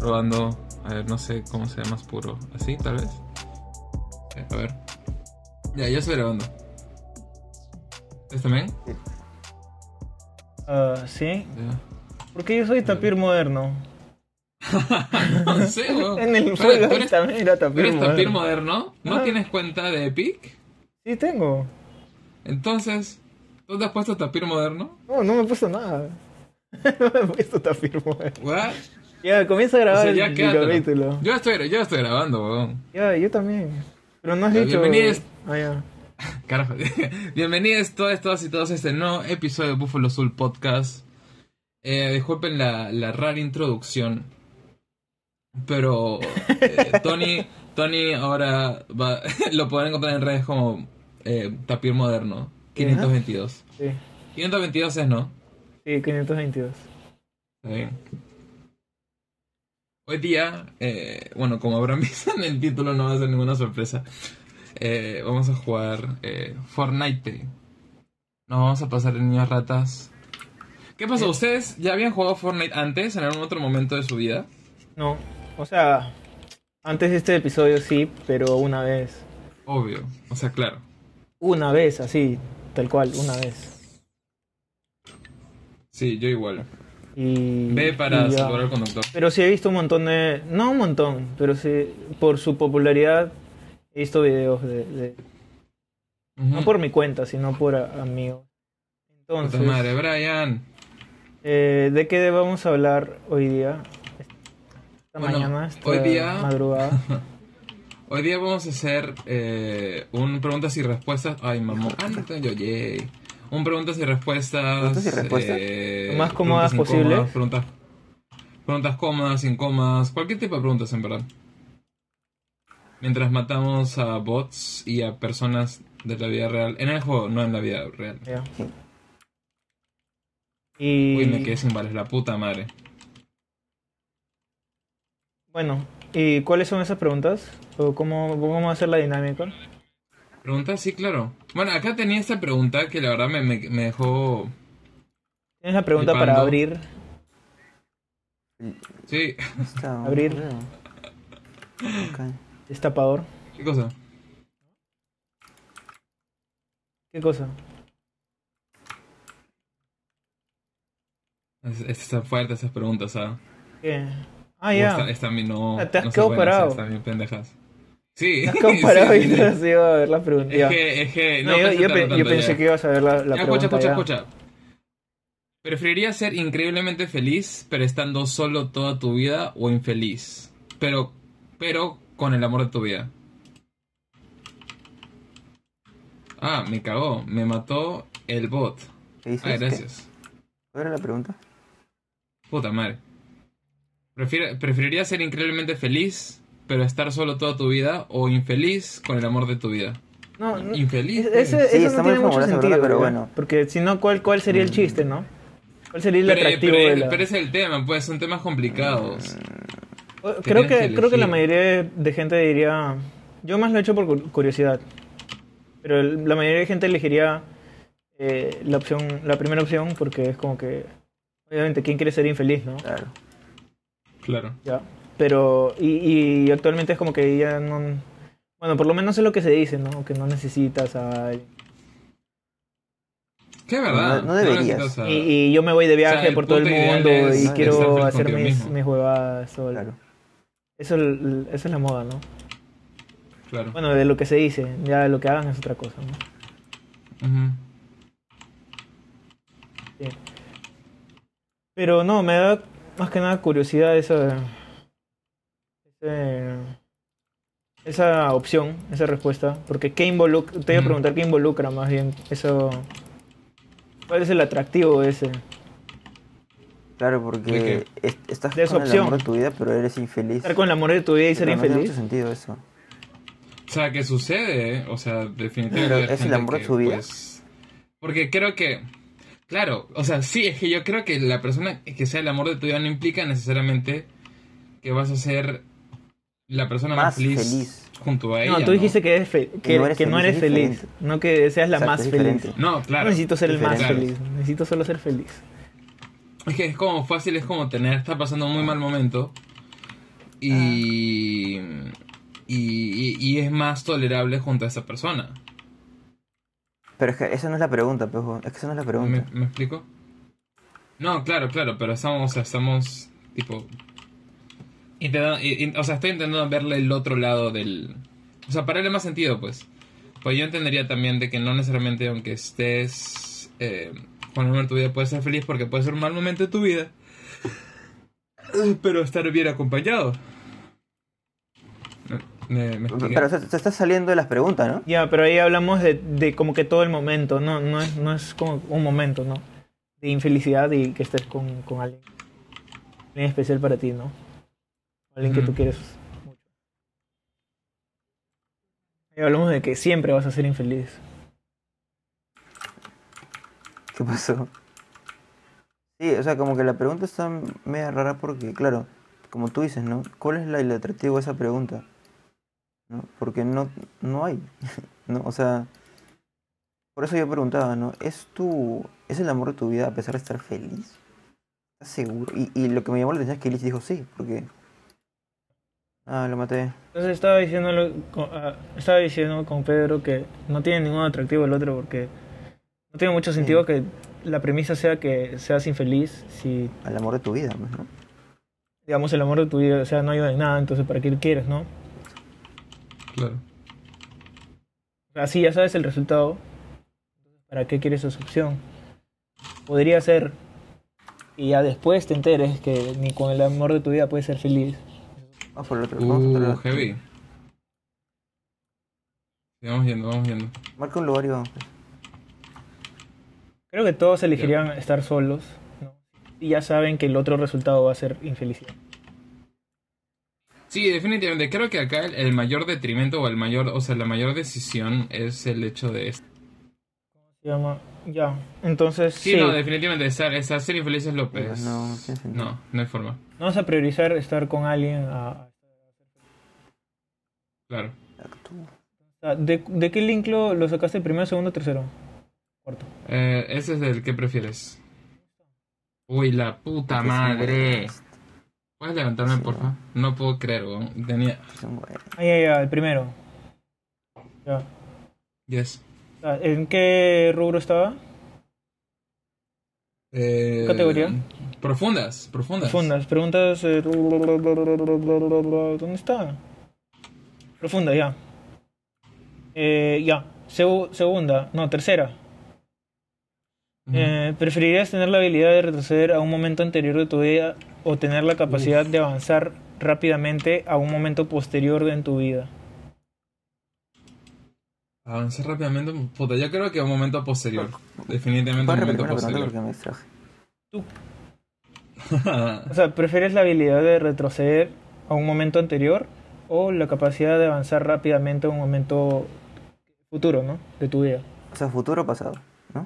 Probando. A ver, no sé cómo se ve más puro. ¿Así, tal vez? A ver. Ya estoy grabando. ¿Estás también? Sí. Ya. Porque yo soy tapir moderno. No sé, weón. En el Pero juego tú eres, también era tú tapir eres tapir moderno. moderno. ¿No Ajá. tienes cuenta de Epic? Sí, tengo. Entonces, ¿tú te has puesto tapir moderno? No me he puesto nada. No me he puesto tapir moderno. ¿What? Ya, comienza a O grabar sea, ya el quédatelo. capítulo. Yo estoy grabando, weón. Ya, yo también. Pero no has Ya, dicho... bienvenidos. Ya. Carajo. Bienvenidos todas y todos a este nuevo episodio de Buffalo Soul Podcast. Disculpen la rara introducción, pero Tony ahora va, lo podrán encontrar en redes como Tapir Moderno 522. Sí, 522 es, ¿no? sí, 522. Está bien. Hoy día, bueno, como habrán visto en el título, no va a ser ninguna sorpresa. Vamos a jugar Fortnite. Nos vamos a pasar en niños ratas. ¿Qué pasó? ¿Ustedes ya habían jugado Fortnite antes, en algún otro momento de su vida? No, o sea, antes de este episodio sí, pero una vez. Obvio, o sea, claro. Una vez, así, tal cual, una vez. Sí, yo igual. Y, Ve para y ya. saludar al conductor. Pero sí he visto un montón de... No un montón, pero sí, por su popularidad he visto videos de... No por mi cuenta, sino por amigos. Puta Entonces, madre, Brian. ¿de qué vamos a hablar hoy día? Esta Bueno, mañana, esta hoy día madrugada. Hoy día vamos a hacer un preguntas y respuestas. Ay, mamón. Ah, no tengo yo, yay. Un preguntas y respuestas. ¿Preguntas y respuestas? Lo más cómodas preguntas incómodas, posibles. preguntas cómodas, incómodas, cualquier tipo de preguntas en verdad. Mientras matamos a bots y a personas de la vida real. En el juego, no en la vida real. Ya. Sí. Y Uy, me quedé sin balas, la puta madre. bueno, ¿y cuáles son esas preguntas? ¿O cómo va a ser la dinámica? ¿Preguntas? Sí, claro. Bueno, acá tenía esta pregunta que la verdad me dejó. ¿Tienes la pregunta para flipando. abrir? Sí. Está Abrir. aburrido. Ok. Destapador. ¿Qué cosa? ¿Qué cosa? Están fuertes esas preguntas, ¿ah? ¿Qué? Ah, ya. Esta a mí no. Ah, te has No quedado son buenas, parado. están bien pendejas. Sí, Te has quedado parado sí, y sí. te has ido a ver la pregunta. Ya. Es que No, no yo, pensé yo tanto, pe- yo tanto, pensé ya. que ibas a ver la Ya, pregunta. escucha. ¿Preferirías ser increíblemente feliz, pero estando solo toda tu vida, o infeliz, pero con el amor de tu vida? Ah, me cagó, me mató el bot. ¿Qué dices? Ah, gracias. ¿Cuál era la pregunta? Puta madre. ¿Preferirías ser increíblemente feliz, pero estar solo toda tu vida, o infeliz con el amor de tu vida? No, ¿Infeliz? Eso Sí, no está tiene muy mucho famosa, sentido, ¿verdad? Pero ¿ya? bueno. Porque si no, ¿cuál sería el chiste, no? ¿Cuál sería el Pero, atractivo pero, de la... pero ese es el tema, pues son temas complicados. Creo tienes que creo que la elegir. mayoría de gente diría... Yo más lo he hecho por curiosidad. Pero la mayoría de gente elegiría la primera opción porque es como que... Obviamente, ¿quién quiere ser infeliz, no? Claro. Claro. Ya. Pero... Y actualmente es como que ya no... Bueno, por lo menos es lo que se dice, ¿no? Que no necesitas a alguien. ¿Qué verdad? No deberías. necesitas a- Y yo me voy de viaje O sea, el por todo el punto ideal mundo es y estar quiero feliz hacer contigo mis mismo. huevadas solo. Claro. Eso es la moda, ¿no? Claro. Bueno, de lo que se dice, ya lo que hagan es otra cosa, ¿no? Ujú. Sí. Pero no, me da más que nada curiosidad esa opción, esa respuesta. Porque te voy a Ujú. preguntar qué involucra más bien eso. ¿Cuál es el atractivo de ese? Claro, ¿De porque estás De esa con el opción. amor de tu vida, pero eres infeliz. Estar con el amor de tu vida y ser Pero no tiene infeliz. mucho sentido eso. O sea, que sucede, ¿eh? O sea, definitivamente. Pero hay es el gente amor de que, su vida. pues, porque creo que, claro, o sea, sí, es que yo creo que la persona que sea el amor de tu vida no implica necesariamente que vas a ser la persona más Más feliz, feliz. junto a ella. No, tú dijiste que, que no eres feliz, diferente. no que seas la Exacto, más es feliz. diferente. No, No claro. necesito ser el más Diferente. feliz, necesito solo ser feliz. Es que es como fácil, es como estar pasando un muy mal momento y, y es más tolerable junto a esa persona. Pero es que esa no es la pregunta, pejo. Es que esa no es la pregunta. ¿Me explico? No, claro, pero estamos tipo... o sea, estoy intentando verle el otro lado del... O sea, para darle más sentido, pues. Pues yo entendería también de que no necesariamente aunque estés con un momento de tu vida puedes ser feliz porque puede ser un mal momento de tu vida. Pero estar bien acompañado. ¿Me expliqué? Pero se está saliendo de las preguntas, ¿no? Ya, pero ahí hablamos de como que todo el momento, no es como un momento, ¿no? De infelicidad y que estés con alguien especial para ti, ¿no? Alguien que tú quieres mucho. Ahí hablamos de que siempre vas a ser infeliz. ¿Qué pasó? Sí, o sea, como que la pregunta está media rara porque, claro, como tú dices, ¿no? ¿Cuál es el atractivo de esa pregunta? ¿No? Porque no hay, ¿no? O sea, por eso yo preguntaba, ¿no? ¿Es el amor de tu vida a pesar de estar feliz? ¿Estás seguro? Y lo que me llamó la atención es que Lich dijo sí, porque... Ah, lo maté. Entonces estaba diciendo con Pedro que no tiene ningún atractivo el otro porque no tiene mucho sentido que la premisa sea que seas infeliz si, Al amor de tu vida, pues, ¿no? digamos, el amor de tu vida, o sea, no ayuda en nada, entonces ¿para qué lo quieres, no? Claro. Así ya sabes el resultado, ¿para qué quieres esa opción? Podría ser que ya después te enteres que ni con el amor de tu vida puedes ser feliz. Vamos por el otro. Vamos por el otro. Heavy. Sí, vamos yendo. Marca un lugar y vamos. Pues. Creo que todos elegirían estar solos, ¿no? Y ya saben que el otro resultado va a ser infelicidad. Sí, definitivamente. Creo que acá el mayor detrimento o sea, la mayor decisión es el hecho de esto. Se llama... Ya, entonces Sí, no, definitivamente ser infeliz es lo Pero peor. no tiene sentido. No hay forma. No vas a priorizar estar con alguien Claro. ¿De qué link lo sacaste? ¿Primero, segundo, tercero? Cuarto. Ese es el que prefieres. Uy, la puta Porque madre. es ¿Puedes levantarme, Sí, porfa? No puedo creer, weón. Tenía... un güey. Ya, el primero. Ya. Yes. ¿En qué rubro estaba? ¿Categoría? Profundas. Profundas. Preguntas... ¿Dónde está? Profunda, ya. Ya. Segunda. No, tercera. ¿Preferirías tener la habilidad de retroceder a un momento anterior de tu vida o tener la capacidad de avanzar rápidamente a un momento posterior en tu vida? Avanzar rápidamente. Puta, yo creo que a un momento posterior. Definitivamente un ¿Puedes momento repetirme la pregunta posterior. porque me distraje? O sea, ¿prefieres la habilidad de retroceder a un momento anterior o la capacidad de avanzar rápidamente a un momento futuro, ¿no? De tu vida. O sea, futuro o pasado, ¿no?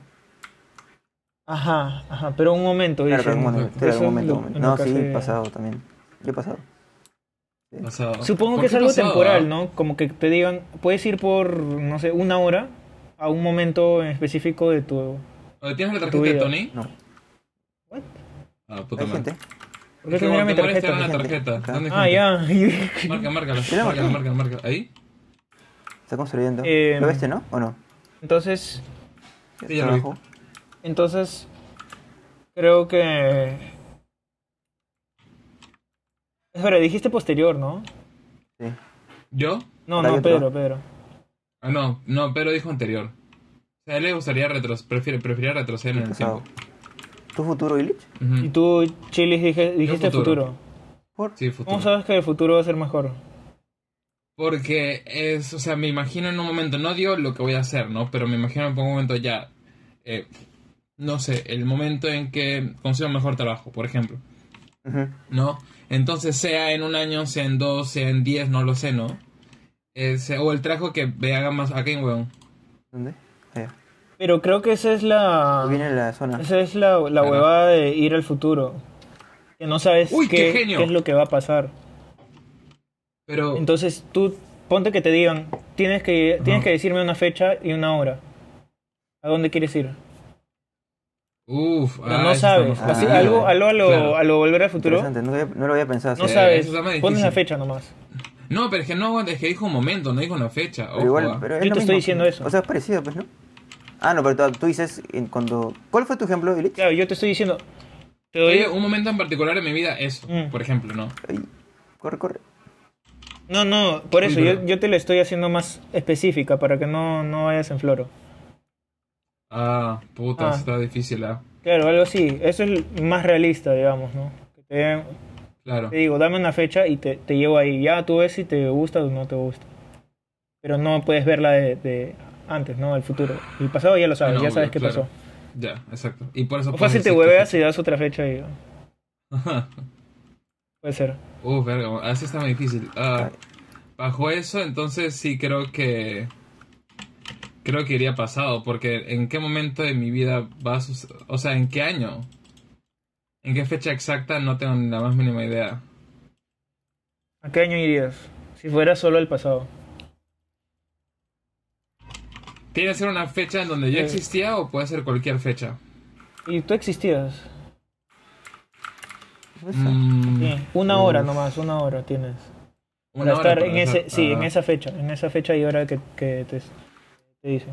Ajá, pero un momento, Claro, dicen. pero un momento. Eso Claro, un es momento. lo No, que sí, hace- pasado también. Yo he pasado. Pasado. Supongo ¿Por que es qué algo pasado, temporal, ah? ¿no? Como que te digan, puedes ir por, no sé, una hora a un momento en específico de tu... Oye, ¿tienes la tu tarjeta de vida. Tony? No. ¿What? Ah, puta Hay madre. gente. ¿Por qué Es que tendría mi te mueres, te dan tarjeta? la Hay gente. tarjeta. Acá. ¿Dónde hay Ah, gente? ya. Márcala. ¿Sí la marqué? Marca. ¿Ahí? Está construyendo. Eh, ¿Lo viste, no? ¿O no? Entonces, Sí, ya lo vi. Abajo. entonces, creo que... Espera, dijiste posterior, ¿no? Sí. ¿Yo? No, Ahora hay otro. Pedro. Ah, no, pero dijo anterior. O sea, a él le gustaría prefería retroceder en el Pasado. tiempo. ¿Tu futuro, Illich? Ujú. Y tú, Chilis, dijiste futuro. futuro. ¿Por? Sí, futuro. ¿Cómo sabes que el futuro va a ser mejor? Porque o sea, me imagino en un momento, no digo lo que voy a hacer, ¿no? Pero me imagino en un momento ya, no sé, el momento en que consigo un mejor trabajo, por ejemplo, Ujú. ¿no? Entonces, sea en un año, sea en 2, sea en 10, no lo sé, ¿no? O el trabajo que me haga más acá en weón. ¿Dónde? Allá. Pero creo que esa es la... Viene la zona. Esa es la Claro. huevada de ir al futuro. Que no sabes ¡Uy, qué qué genio! es lo que va a pasar. Pero, Entonces tú, ponte que te digan, tienes que decirme una fecha y una hora. ¿A dónde quieres ir? Pero no eso sabes. está más Así, jodido. a lo volver al futuro. Interesante, no lo había pensado así. No Sí, sabes. eso está más Pones la difícil. fecha nomás. No, pero es que no aguanta, es que dijo un momento, no dijo una fecha. Pero Ojo, igual, ah. pero es Yo lo te estoy mismo, diciendo pues. eso. O sea, es parecido, pues, ¿no? Ah, no, pero tú dices cuando... ¿Cuál fue tu ejemplo, Illich? Claro, yo te estoy diciendo. Te doy. Oye, un momento en particular en mi vida, eso, por ejemplo, ¿no? Ay, corre. No, por eso, Uy, pero- yo te la estoy haciendo más específica para que no vayas en floro. Ah, puta, Ah. está difícil, ah. Claro, algo así. Eso es más realista, digamos, ¿no? Que Claro. te digo, dame una fecha y te llevo ahí. Ya tú ves si te gusta o no te gusta. Pero no puedes verla de antes, ¿no? El futuro. El pasado ya lo sabes, Ah, no, ya sabes obvio, qué claro. pasó. Ya, exacto. Y por eso O fácil te decir tu hueveas fecha. y das otra fecha y puede ser. Verga, así está muy difícil. Ay, Bajo eso, entonces sí creo que iría pasado, porque ¿en qué momento de mi vida va a suceder? O sea, ¿en qué año? ¿En qué fecha exacta? No tengo ni la más mínima idea. ¿A qué año irías? Si fuera solo el pasado. ¿Tiene que ser una fecha en donde yo Sí. existía o puede ser cualquier fecha? Y tú existías. ¿qué pasa? Sí, una hora nomás, una hora tienes. Una Para hora estar para en ese, hacer- sí, ah, en esa fecha y hora que te dice.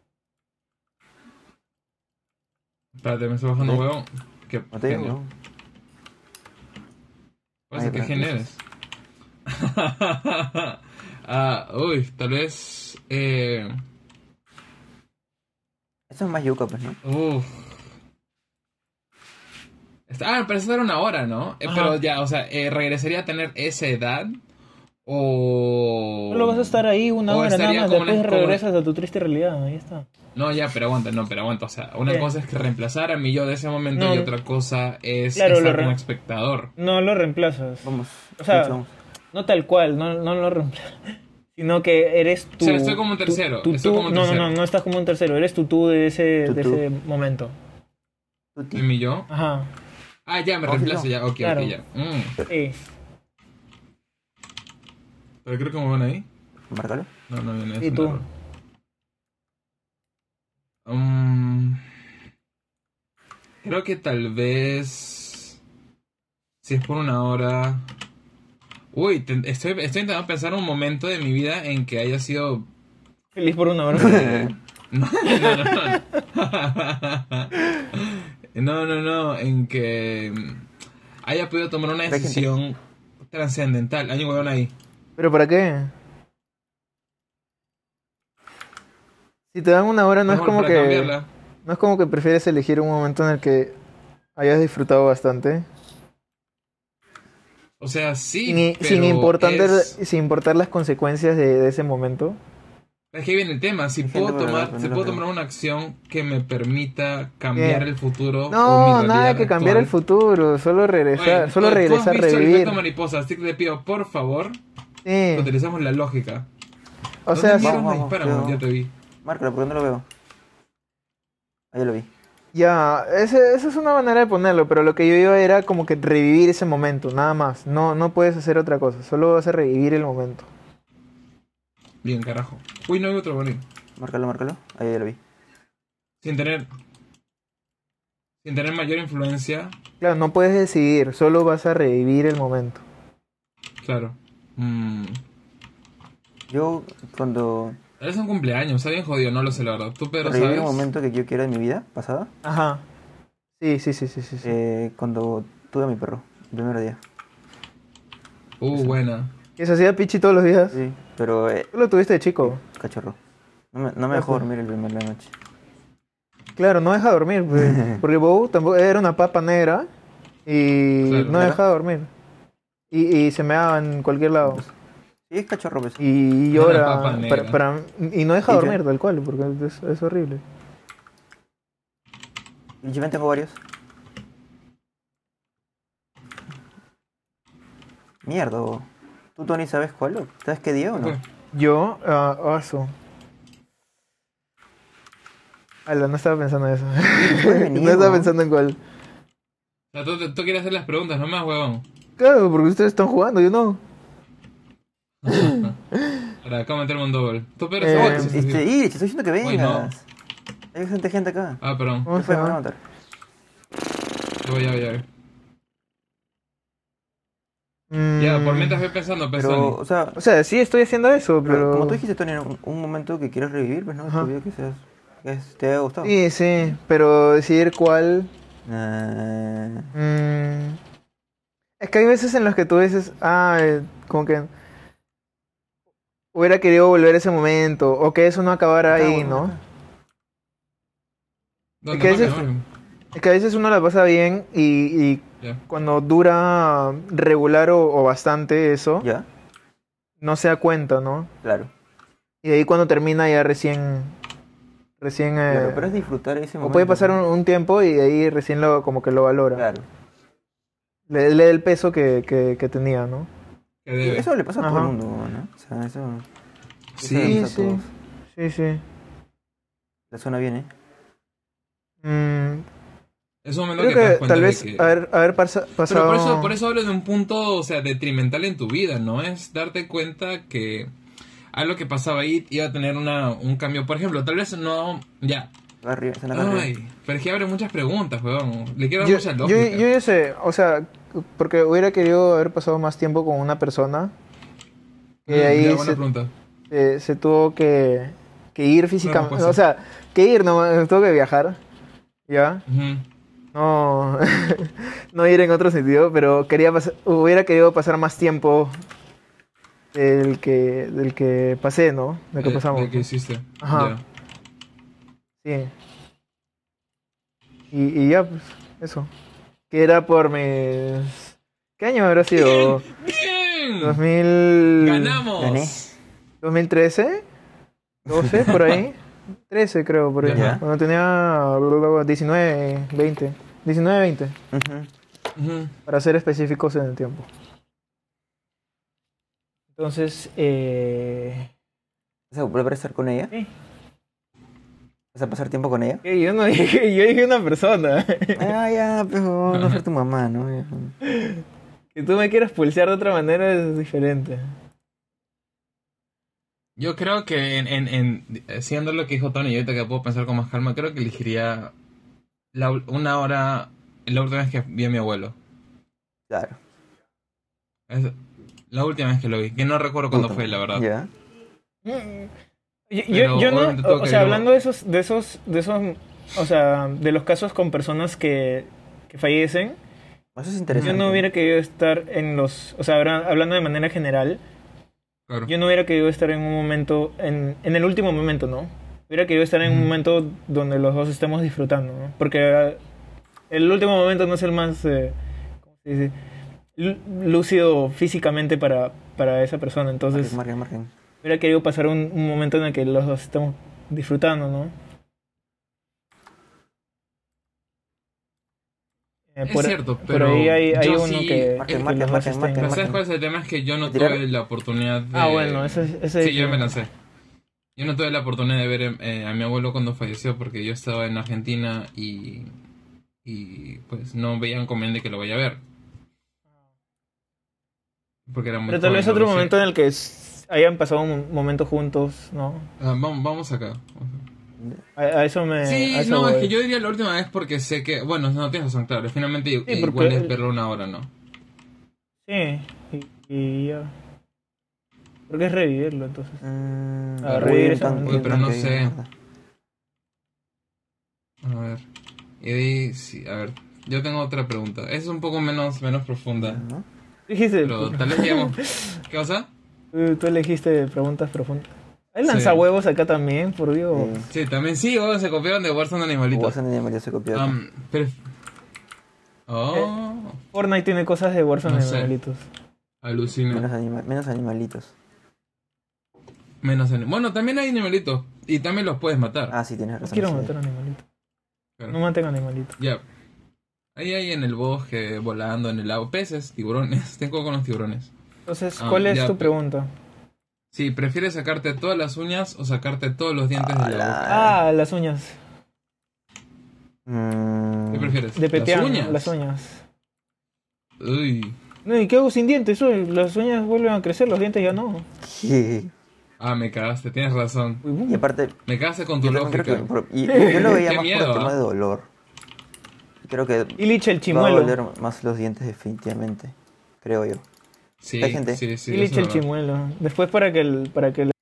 Espérate, me estoy bajando Ok. huevo. ¿Qué No te digo, genio? ¿no? Pasa Ay, que pero genio entonces- eres. Tal vez. Eso es más yuca, pues, ¿no? Uf. Pero eso era una hora, ¿no? Ajá. Pero ya, o sea, ¿regresaría a tener esa edad? O... Solo vas a estar ahí una o hora nada estaría más, como después como regresas a tu triste realidad, ahí está. No, ya, pero aguanta. O sea, una ¿Qué? cosa es que reemplazar a mi yo de ese momento No, y otra cosa es claro, estar lo como re- espectador. No lo reemplazas. Vamos. O sea, vamos. no tal cual, no lo reemplazas. Sino que eres tú. O sea, estoy como un tercero, estoy como un tercero. No estás como un tercero, eres tú de ese, Tú. de ese momento. Tuti. ¿Y mi yo? Ajá, Ya, me Oh, sí, reemplazo no. ya. Ok, Claro. ya. sí. Pero creo que me van ahí. Márcalo. No viene eso. ¿Y tú? Creo que tal vez. Si es por una hora. Estoy intentando pensar un momento de mi vida en que haya sido. Feliz por una hora. No. No, en que haya podido tomar una decisión trascendental. Hay un huevón ahí. ¿Pero para qué? Si te dan una hora Mejor para cambiarla. no es como que prefieres elegir un momento en el que hayas disfrutado bastante. O sea, sí. Sin pero sin importar las consecuencias de ese momento. Es que ahí viene el tema. Si Hay puedo gente para tomar, hablar, si pero puedo no tomar una acción que me permita cambiar ¿Qué? el futuro. o mi No, nada realidad que cambiar el actual. futuro, solo regresar, Oye, solo ¿tú has regresar, visto el revivir. efecto mariposa? Así que te pido, por favor, Sí. que utilicemos la lógica. O ¿Dónde sea, mierda Vamos, me disparan? vamos, Ya te vi. Márcalo, ¿por qué no lo veo? Ahí lo vi. ya, esa es una manera de ponerlo, pero lo que yo iba era como que revivir ese momento, nada más. No puedes hacer otra cosa, solo vas a revivir el momento. Bien, carajo. Uy, no hay otro bonito. Márcalo. Ahí lo vi. Sin tener mayor influencia, Claro, no puedes decidir, solo vas a revivir el momento. claro. Yo, cuando Es un cumpleaños, está bien jodido, no lo sé la verdad. Tú, Pedro, revivir ¿sabes? un momento que yo quiera en mi vida pasada, Ajá. Sí. cuando tuve a mi perro, el primer día. Buena. ¿Que se hacía pichi todos los días? Sí, pero Tú lo tuviste de chico. cachorro. No me dejó dormir el primer la noche. Claro, no deja dormir, pues, porque Bow tampoco era una papa negra y Claro. no ¿Verdad? deja dormir. Y se meaba en cualquier lado. Sí, es cachorro, pues. Y Una llora. papa negra. Y no deja ¿Y dormir, qué? tal cual, porque es horrible. Y yo tengo varios. Mierda. ¿Tú, Tony, sabes cuál? ¿Sabes qué día o no? Ok. Yo, oso. Ala, no estaba pensando en eso. Puedes venir, No estaba ¿no? pensando en cuál. O sea, tú quieres hacer las preguntas, no más, huevón. Claro, porque ustedes están jugando, yo no. Ahora, acá meterme un double. Tú, Pedro, Eh, ¿sabes? Te estoy diciendo que Uy, no. vengas. Hay gente acá. Perdón. ¿Cómo ¿Qué se fue? Me van a llama? matar. Ya. Ya, por mientras voy pensando. Pero, o sea, O sea, sí estoy haciendo eso, pero... como tú dijiste, Tony, un momento que quieres revivir, pues, ¿no? De tu Ajá. vida que te haya gustado. Sí, pero decidir cuál... Ah, mm, es que hay veces en los que tú dices, como que hubiera querido volver a ese momento, o que eso no acabara acá, ahí, bueno, ¿no? acá. ¿Dónde? que a veces- Marca. Es que a veces uno la pasa bien y Ya. cuando dura regular o bastante eso, ¿Ya? no se da cuenta, ¿no? Claro. Y de ahí cuando termina ya recién Claro, pero es disfrutar ese o momento. puede pasar ¿no? un tiempo y de ahí recién como que lo valora. Claro. Le da el peso que tenía, ¿no? Que debe. Eso le pasa a todo Ajá. el mundo, ¿no? O sea, eso Sí, le pasa a sí. todos. Sí. Le suena bien, ¿eh? Es un momento Creo que te das que cuenta tal de vez que... haber Pero pasado... por eso hablo de un punto, o sea, detrimental en tu vida, ¿no? Es darte cuenta que algo que pasaba ahí iba a tener un cambio. Por ejemplo, tal vez no... Ya. Va arriba, está en la carrera. Ay, pero es que abre muchas preguntas, weón. Le quiero dar Yo, mucha yo, lógica. yo ya sé, o sea, porque hubiera querido haber pasado más tiempo con una persona que Ya, ahí buena pregunta. se tuvo que ir físicamente, respuesta. o sea, que ir, no, tuvo que viajar, ¿ya? Ujú. No, no ir en otro sentido, pero hubiera querido pasar más tiempo del que pasé, ¿no? Del que pasamos. De que hiciste. Ajá. Ya. Sí. Y ya, pues, eso. Que era por mis... ¿Qué año habrá sido? ¡Bien! 2000... ¡Ganamos! Gané. 2013, 12, por ahí. 13 creo, por ahí. Ya. Cuando tenía 19, 20. 19, 20. Ujú. Ujú. Para ser específicos en el tiempo. Entonces, ¿Vas a volver a estar con ella? ¿qué? ¿Vas a pasar tiempo con ella? Yo no dije, yo dije una persona. Ya, pero no ser tu mamá, ¿no? Ya. Que tú me quieras pulsear de otra manera es diferente. Yo creo que siendo lo que dijo Tony, y ahorita que puedo pensar con más calma, creo que elegiría una hora la última vez que vi a mi abuelo. Claro. Es la última vez que lo vi, que no recuerdo cuándo Puta, fue, la verdad. Ya. Pero Yo no, obviamente tengo o que sea, ir- hablando de esos, o sea, de los casos con personas que fallecen, Eso es yo interesante. no hubiera querido estar en los, o sea, hablando de manera general, Claro. yo no hubiera querido estar en un momento, en el último momento, ¿no? Hubiera querido estar en un Ujú. momento donde los dos estemos disfrutando, ¿no? Porque el último momento no es el más, ¿cómo se dice? Lúcido físicamente para esa persona, entonces Marquen. hubiera querido pasar un momento en el que los dos estemos disfrutando, ¿no? Es cierto, por pero ahí hay yo uno sí- que Marquen, que los dos marquen, estén- marquen, Pero ¿sabes marquen. cuál es el tema? Es que yo no ¿Me tiraron? tuve la oportunidad de... Ah, bueno, ese Sí, yo me lancé. Yo no tuve la oportunidad de ver a mi abuelo cuando falleció porque yo estaba en Argentina y pues no veían conveniente que lo vaya a ver. Porque era muy Pero tal joven, vez lo otro recién. momento en el que hayan pasado un momento juntos, ¿no? Vamos acá. A eso me... Sí, a eso no, es voy. que yo diría la última vez porque sé que... Bueno, no tienes razón, claro. Finalmente porque igual es verlo una hora, ¿no? Sí, y ya. Porque es revivirlo, entonces. Revivir ese momento. Pero no sé. A ver. Y de ahí, sí, a ver. Yo tengo otra pregunta. Es un poco menos profunda. ¿No? Dijiste, Pero tal vez digamos... ¿Qué cosa? tú elegiste preguntas profundas. Hay Sí. lanzahuevos acá también, por Dios. Sí, también sí, se copiaron de Warzone Animalitos. Warzone de Animalitos se copió. acá. Pero... Oh, Fortnite tiene cosas de Warzone No de sé. animalitos. alucina. Menos animalitos. Bueno, también hay animalitos. Y también los puedes matar. Ah, sí, tienes No razón. quiero sí. matar animalitos. Claro. No maten animalitos. Ya. Ahí hay en el bosque, volando en el lago. Peces, tiburones. Tengo con los tiburones. Entonces, Ah, ¿cuál es ya, tu pregunta? Sí, ¿prefieres sacarte todas las uñas o sacarte todos los dientes de la boca? Ah, las uñas. ¿Qué prefieres? De petear, ¿Las uñas? las uñas. Uy. No, ¿y qué hago sin dientes? Uy, las uñas vuelven a crecer, los dientes ya no. Sí. Ah, me cagaste, tienes razón. Uy, Y aparte, Me cagaste con tu yo también lógica. creo que yo lo veía Qué más miedo, por tema ¿ah? de dolor. creo que Illich el va a chimuelo. doler más los dientes definitivamente, creo yo. Sí, Hay gente. sí, sí. Illich eso el es verdad. chimuelo. Después para que el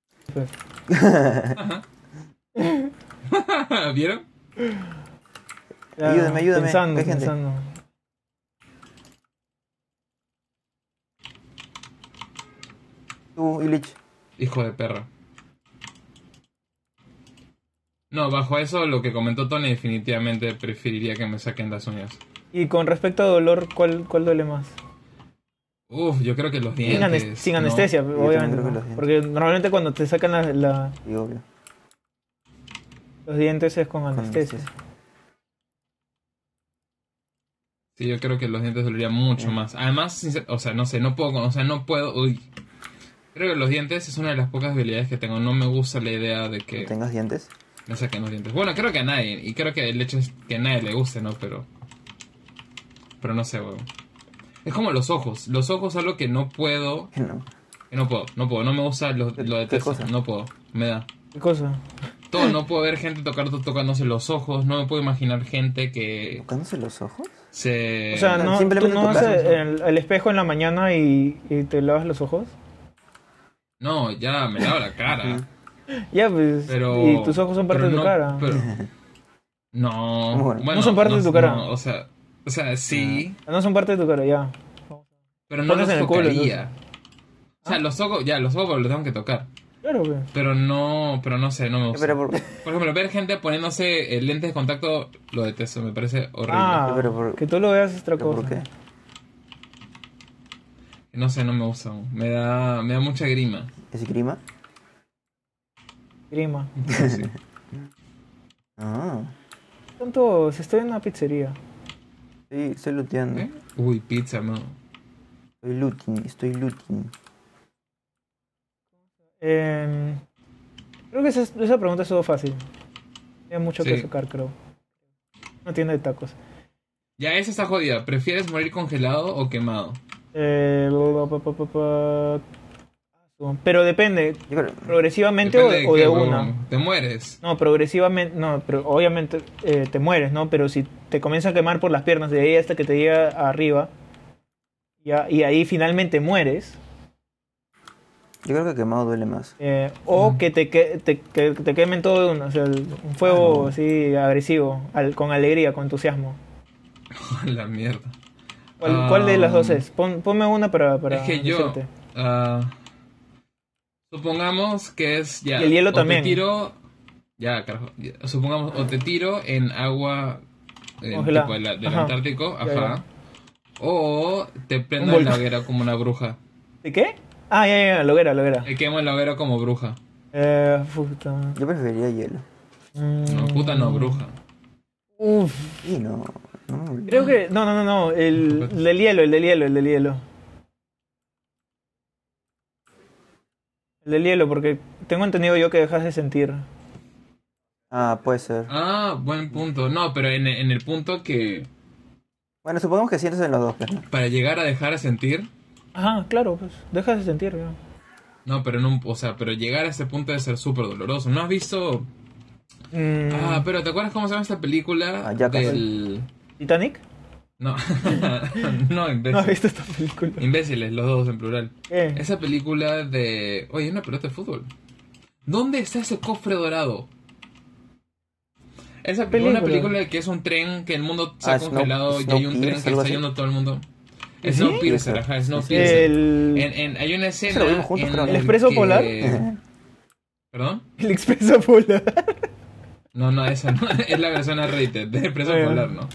¿Vieron? ya, Ayúdame, Pensando, ¿qué gente? pensando. Tú, Illich. Hijo de perra. No, bajo eso, lo que comentó Tony, definitivamente preferiría que me saquen las uñas. Y con respecto a dolor, ¿cuál duele más? Uf, yo creo que los Sin, dientes. sin ¿no? anestesia, también obviamente. creo que ¿no? los dientes. Porque normalmente cuando te sacan Sí, obvio. los dientes es con Con anestesia. anestesia. Sí, yo creo que los dientes dolerían mucho más. Además, o sea, no sé, no puedo. Uy. Creo que los dientes es una de las pocas habilidades que tengo. No me gusta la idea de ¿No que tengas dientes? me saquen los dientes. Bueno, creo que a nadie. Y creo que el hecho es que a nadie le guste, ¿no? Pero no sé, weón. Es como los ojos. Los ojos es algo que no puedo. Que no. Que no puedo. No me gusta, lo ¿Qué detesto. cosa? No puedo. Me da. ¿Qué cosa? Todo, no puedo ver gente tocándose los ojos. No me puedo imaginar gente que ¿Tocándose los ojos? se... O sea, ¿no, tú simplemente no vas tocarse. al espejo en la mañana y te lavas los ojos? No, ya me lavo la cara. Ujú. Ya, pues. Pero... Y tus ojos son parte pero de tu no- cara. No, Bueno. bueno, No son parte de tu cara. no, o sea, sí, No son parte de tu cara, ya. pero no Pones los en el culo, tocaría. O sea, los ojos los tengo que tocar. Claro, pues. Pero no sé, no me gusta. Pero Por ejemplo, ver gente poniéndose lentes de contacto, lo detesto, me parece horrible. Ah, Pero por- que tú lo veas es otra ¿pero cosa. por qué? No sé, no me gusta. Me da mucha grima. ¿Es grima? Grima. Sí. Ah, Tanto, si estoy en una pizzería. sí, estoy looteando. ¿Qué? Uy, pizza, no. Estoy looting. Creo que esa pregunta estuvo fácil. Tiene mucho que Sí. sacar, creo. No tiene de tacos. Ya, esa está jodida. ¿Prefieres morir congelado o quemado? Pero depende, Yo creo, progresivamente Depende o qué, de huevón. una. Te mueres. No, progresivamente, no, pero obviamente te mueres, ¿no? Pero si te comienza a quemar por las piernas de ahí hasta que te llega arriba, ya, y ahí finalmente mueres, yo creo que quemado duele más. o que te quemen todo de una, o sea, un fuego no. así agresivo, con alegría, con entusiasmo. La mierda. ¿Cuál de las dos es? Ponme una para Es que yo... decirte. Supongamos que es ya. Y el hielo o también. Te tiro. Ya, carajo. Supongamos, o te tiro en agua. Congelada. Tipo del Ajá. Antártico, Ya, ajá. ya. O te prendo Un en la volcán. hoguera como una bruja. ¿De qué? Ah, ya, la hoguera. Te quemo en la hoguera como bruja. Puta. Yo preferiría hielo. No, puta no, bruja. Uf. Y no. Creo que. No. El del hielo. El del hielo, porque tengo entendido yo que dejas de sentir. Ah, puede ser. Ah, buen punto. No, pero en el punto que. Bueno, supongamos que sientes en los dos, pues, ¿no? Para llegar a dejar de sentir. Ajá, claro, pues. Dejas de sentir, ya. No, pero no. O sea, pero llegar a ese punto debe ser súper doloroso. ¿No has visto? Ah, pero ¿te acuerdas cómo se llama esta película? Ah, ya casi. Del. ¿Titanic? No, no, imbécil. No has visto esta película. Imbéciles, los dos en plural. ¿Qué? Esa película de... Oye, una pelota de fútbol. ¿Dónde está ese cofre dorado? Una Película. película que es un tren que el mundo se ha congelado y hay un tren que algo está así. yendo todo el mundo. ¿Sí? Snowpiercer, ajá, Snowpiercer. Hay una escena Eso lo vimos juntos, en creo, ¿no? ¿El Expreso Polar? ¿Perdón? El Expreso Polar. No, esa no. Es la versión rated de Expreso Ah, ya. Polar, ¿no?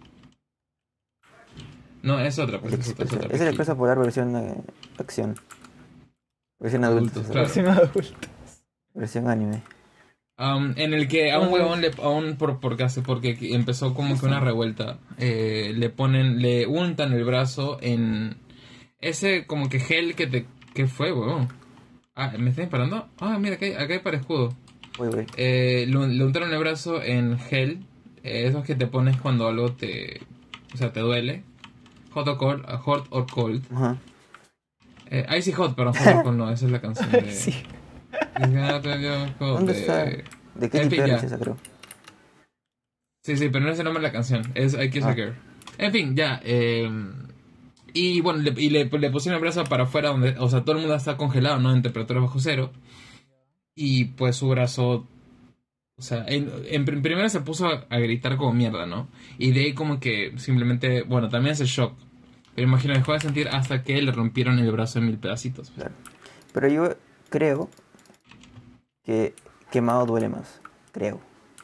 No, es otra, pues, es otra. Es el Expreso Polar versión acción. Versión adulta. Adultos, ¿sabes? claro. Versión adulta. Versión anime. En el que a un huevón porque empezó como que una revuelta, le untan el brazo en ese como que gel ¿qué fue, huevón? Ah, ¿me está disparando? Ah, mira, acá hay para escudo. Uy. Le untaron el brazo en gel, esos que te pones cuando algo te duele. Hot or cold. Ajá. Icy Hot, perdón, Hot or Cold, no, esa es la canción de... Sí. ¿Dónde está? ¿De qué En fin, tipo ya. es esa, creo? Sí, sí, pero no es el nombre de la canción. Es I Kiss a Ah. Girl. En fin, ya. Y bueno, le pusieron el brazo para afuera donde... O sea, todo el mundo está congelado, ¿no? En temperatura bajo cero. Y pues su brazo... O sea, primero se puso a gritar como mierda, ¿no? Y de ahí como que simplemente... Bueno, también es el shock. Pero imagino, dejó de sentir hasta que le rompieron el brazo en 1000 pedacitos. Claro. Pero yo creo que quemado duele más. Creo.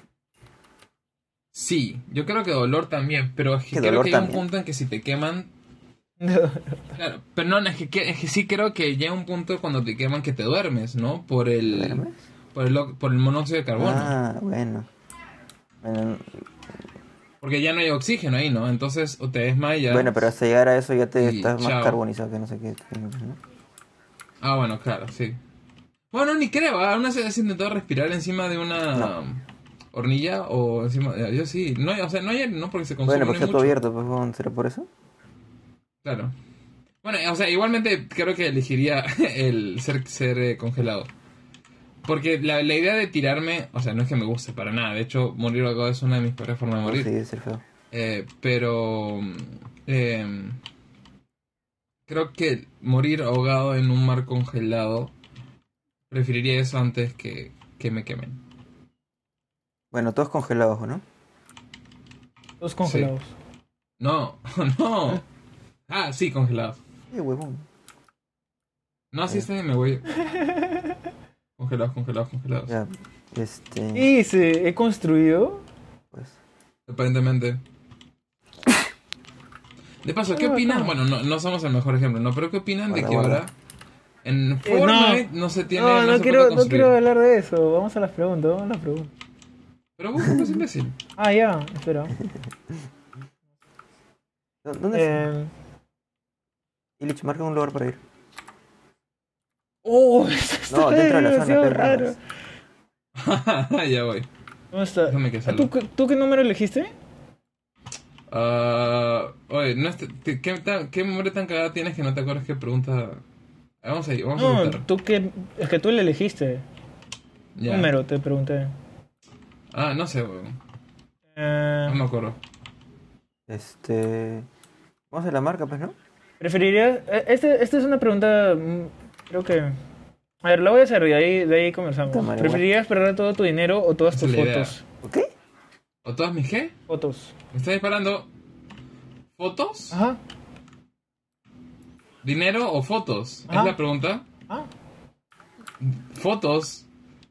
Sí, yo creo que dolor también. Pero es que Que creo dolor que hay un también. punto en que si te queman... Claro, pero no, es que sí creo que llega un punto cuando te queman que te duermes, ¿no? ¿Duermes? Por el monóxido de carbono. Ah, bueno. Bueno, Porque ya no hay oxígeno ahí, ¿no? Entonces o te desmayas. bueno, pero hasta llegar a eso ya te Y estás más chao. carbonizado que no sé qué. ¿No? Ah, bueno, claro, sí. Bueno, ni creo, ¿ah? ¿Una vez has intentado respirar encima de una No. hornilla o encima... Yo sí, no, o sea, no hay, no porque se consume Bueno, porque está mucho. todo abierto, pues bueno, ¿será por eso? Claro. Bueno, o sea, igualmente creo que elegiría el ser congelado. Porque la idea de tirarme, o sea, no es que me guste para nada. De hecho, morir ahogado es una de mis peores formas de No, morir. sí, debe ser feo. Pero creo que morir ahogado en un mar congelado, preferiría eso antes que me quemen. Bueno, todos congelados, ¿no? Todos congelados. No, no. Ah, sí, congelados. Huevón. No, sí, sí, me voy. Congelados, congelados, congelados. Ya, Y se he construido. pues. Aparentemente. De paso, ¿qué opinan? Bueno, no somos el mejor ejemplo, ¿no? Pero ¿qué opinan de Guarda, que guarda. ahora en Fortnite no se tiene... No, se no puede quiero construir? hablar de eso. Vamos a las preguntas, vamos a las preguntas. Pero vos sos imbécil. Ah, ya, espera. ¿Dónde está? Illich, marca un lugar para ir. Oh, eso No, está dentro de la zona, demasiado pero raro. más. Ya voy. ¿Dónde está? Déjame que Ah, salga. ¿Tú qué número elegiste? Oye, no ¿qué memoria tan cagada tienes que no te acuerdas qué pregunta? Vamos a No, aceptar. es que tú le elegiste. Ya. Número, te pregunté. Ah, no sé, weón. No me acuerdo. Vamos a la marca, pues, ¿no? ¿Preferirías? Esta es una pregunta, creo que... A ver, la voy a hacer, de ahí conversamos. Puta madre, ¿Preferirías perder todo tu dinero o todas Esa tus es la idea. fotos? ¿Ok? ¿O todas mis qué? Fotos. ¿Me estás disparando? ¿Fotos? Ajá. ¿Dinero o fotos? Ajá. Es la pregunta. Ah, Fotos.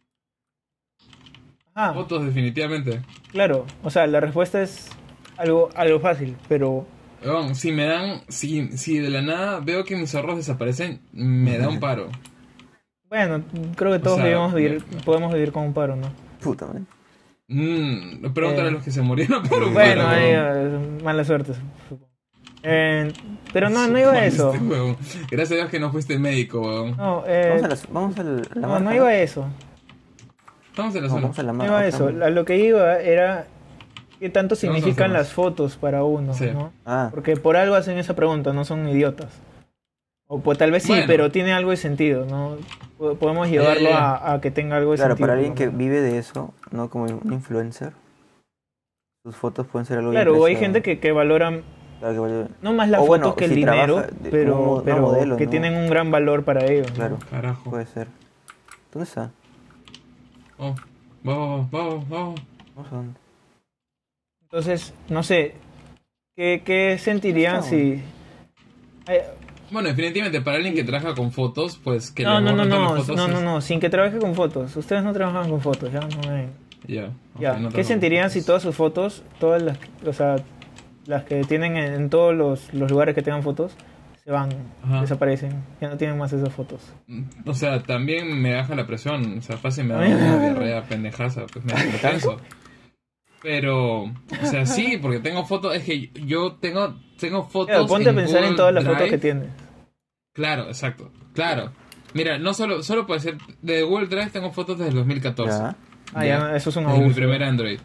ajá. Fotos, definitivamente. Claro, o sea, la respuesta es algo fácil, pero... Weón, si me dan... Si de la nada veo que mis ahorros desaparecen, me da un paro. Bueno, creo que todos sea, podemos vivir con un paro, ¿no? Puta, man. Pregúntale a los que se murieron por un Bueno, paro, ahí, weón. mala suerte, supongo. Pero no iba a eso. Este weón. Gracias a Dios que no fuiste médico, weón. No, Vamos a la no, marca. no iba a eso. Estamos en la No, zona. vamos a la No marca. iba a eso. A lo que iba era qué tanto Vamos a significan hacer las fotos para uno, Sí. ¿no? Ah, Porque por algo hacen esa pregunta, no son idiotas. O pues tal vez sí, Bueno. pero tiene algo de sentido, ¿no? Podemos llevarlo Ya. a que tenga algo de claro, sentido. para alguien por que lo menos. vive de eso, no como un influencer, sus fotos pueden ser algo Claro, hay impresionante. gente que valora Claro que vale- no más las O fotos bueno, que el si dinero, trabaja de- pero, como una pero modelo, que ¿no? tienen un gran valor para ellos. ¿no? Claro, Carajo. puede ser. ¿Dónde está? Oh, vamos. Vamos a dónde. Entonces, no sé, ¿qué sentirían Está si... Ay, Bueno, definitivamente, para alguien que trabaja con fotos, pues que no, le no, borren todas las fotos. no, sin que trabaje con fotos. Ustedes no trabajan con fotos, ya no ven. Ya. Ya, ok, no ¿qué trabajo sentirían con si fotos. todas sus fotos, todas las, o sea, las que tienen en todos los lugares que tengan fotos, se van, Ajá. desaparecen, ya no tienen más esas fotos? O sea, también me baja la presión. O sea, fácil me da una diarrea pendejaza. Pues me canso. Pero, o sea, sí, porque tengo fotos. Es que yo tengo fotos. Claro, ponte a en pensar en Google todas las fotos Drive. que tienes. Claro, exacto. Claro. Mira, no solo puede ser. De Google Drive tengo fotos desde el 2014. Ya. Ah, ya, no, eso es un Desde mi abuso. primer Android.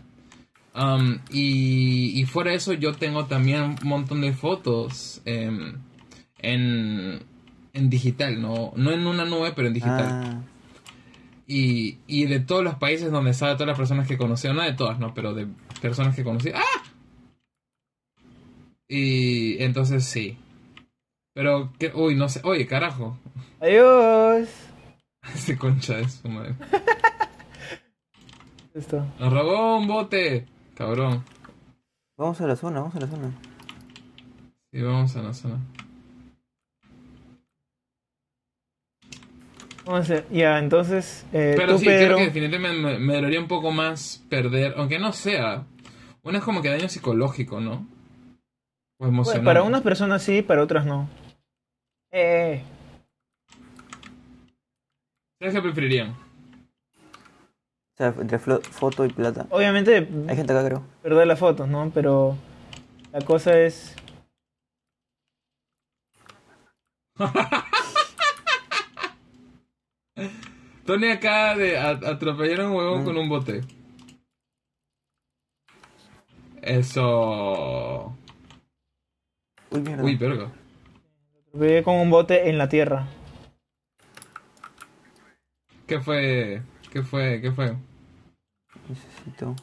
Y fuera de eso, yo tengo también un montón de fotos en digital, no en una nube, pero en digital. Ah, Y de todos los países donde estaba, todas las personas que conocí, no de todas, no, pero de personas que conocí. ¡Ah! Y entonces sí. Pero, uy, no sé. Oye, carajo. Adiós. Este concha de su madre. Listo. Nos robó un bote. Cabrón. Vamos a la zona, vamos a la zona. Sí, vamos a la zona. Vamos a hacer. Ya, entonces, Pero tú, sí, Pedro. creo que definitivamente me dolería un poco más perder, aunque no sea. Uno es como que daño psicológico, ¿no? O Bueno, emocional. para unas personas sí, para otras no. ¿Sabes qué preferirían? O sea, entre foto y plata. Obviamente, Hay gente acá, creo. perder las fotos, ¿no? Pero la cosa es. Tony acaba de atropellar a un huevón con un bote. Eso. Uy, mierda. Uy, verga. Vive con un bote en la tierra. ¿Qué fue? ¿Qué fue? ¿Qué fue? Necesito.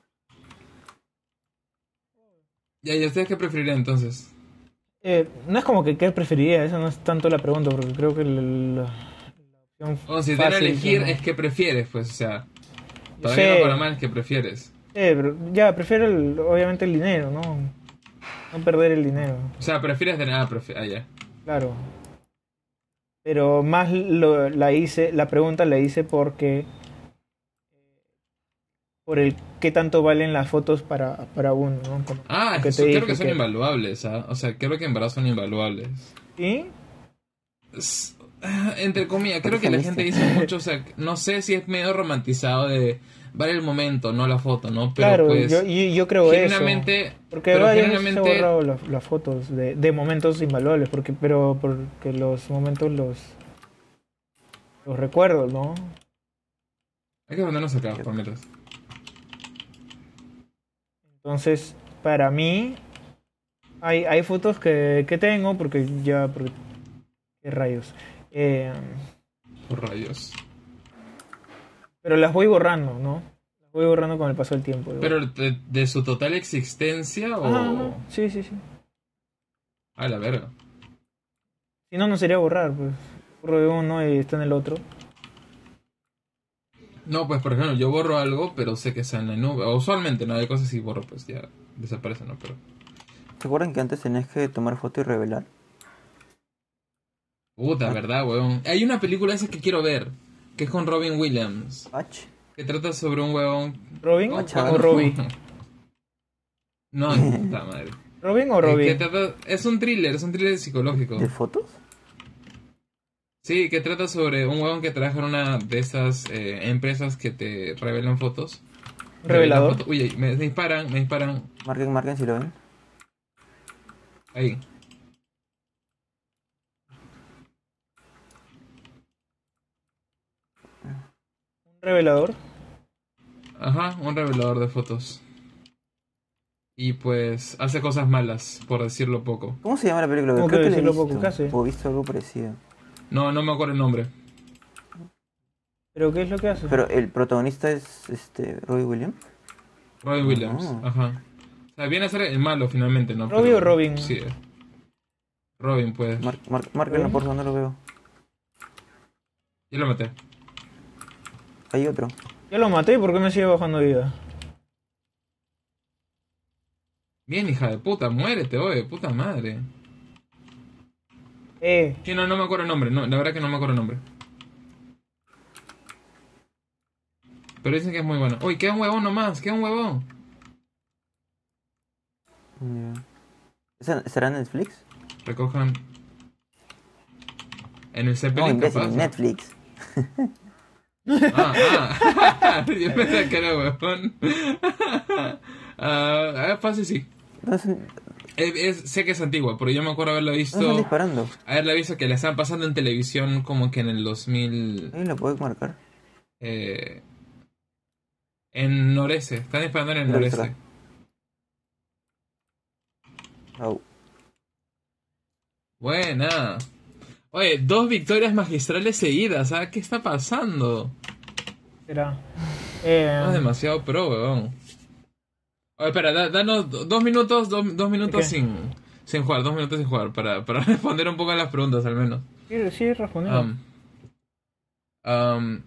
Ya, ¿y ustedes qué preferirían entonces? No es como que qué preferiría, esa no es tanto la pregunta, porque creo que la opción O si te dan a fácil, elegir, ¿no? es que prefieres, pues, o sea. Para Sí. bien o para mal es que prefieres. Pero ya, prefiero obviamente el dinero, ¿no? No perder el dinero, O sea, prefieres tener. Ya. claro. Pero más la pregunta la hice porque por el qué tanto valen las fotos para uno, ¿no? Como Ah, que eso te creo dije que son que- invaluables, ¿ah? O sea, creo que en verdad son invaluables. ¿Sí? Entre comillas, creo que la gente dice mucho, o sea, no sé si es medio romantizado de vale el momento, no la foto, ¿no? Pero Claro, pues yo creo eso. genuinamente, Porque pero varias veces se han genuinamente, borrado las fotos de momentos invaluables, porque los momentos los recuerdo, ¿no? hay que ponernos acá, por mientras. Entonces, para mí, hay fotos que tengo, porque ¿qué rayos? Por rayos. Pero las voy borrando, ¿no? Las voy borrando con el paso del tiempo. Pero de su total existencia o Ajá, sí. a la verga. Si no, no sería borrar, pues. Borro de uno y está en el otro. No, pues por ejemplo, yo borro algo, pero sé que está en la nube. O usualmente, no hay cosas y borro, pues ya desaparece, ¿no? Pero ¿Se acuerdan que antes tenías que tomar foto y revelar? puta, ¿verdad, weón? Hay una película esa que quiero ver, que es con Robin Williams, Ach. que trata sobre un huevón. ¿Robin Oh, o Robbie? No, puta madre. ¿Robin o Que Robbie? es un thriller psicológico. ¿De fotos? Sí, que trata sobre un huevón que trabaja en una de esas empresas que te revelan fotos. ¿Revelador? Revelan fotos. Uy, me disparan. Marquen si lo ven. Ahí. ¿Un revelador? Ajá, un revelador de fotos. Y pues hace cosas malas, por decirlo poco. ¿Cómo se llama la película? ¿Cómo Creo que que la he decirlo visto. poco? ¿Qué hace? O he visto algo parecido. No me acuerdo el nombre. ¿Pero qué es lo que hace? Pero el protagonista es Robbie Williams. Robin Williams, Ah. ajá. O sea, viene a ser el malo finalmente, ¿no? ¿Robbie Pero o Robin? Sí. Robin, pues. Márquenlo por favor, no lo veo. Yo lo maté. Hay otro. Ya lo maté, ¿por qué me sigue bajando vida? Bien, hija de puta, muérete, oye, puta madre. Sí, no me acuerdo el nombre, no, la verdad que no me acuerdo el nombre. Pero dicen que es muy bueno. Uy, queda un huevón nomás, queda un huevón. ¿Será Netflix? Recojan. En el No, Zeppelin, imbécil, capaz. Netflix. Yo pensaba que era huevón. Fácil sí. Entonces, Sé que es antigua, pero yo me acuerdo haberla no están visto. disparando. Haberla visto que la estaban pasando en televisión como que en el 2000. Ahí lo puedes marcar. En noreste. Están disparando en el Lo he visto noreste. acá. Au. Buena. Oye, 2 victorias magistrales seguidas, ¿ah? ¿Qué está pasando? Será. Es demasiado pro, weón. Espera, danos 2 minutos, dos minutos ¿Qué? sin jugar, 2 minutos sin jugar, para responder un poco a las preguntas al menos. Sí, sí, respondiendo. Um, um,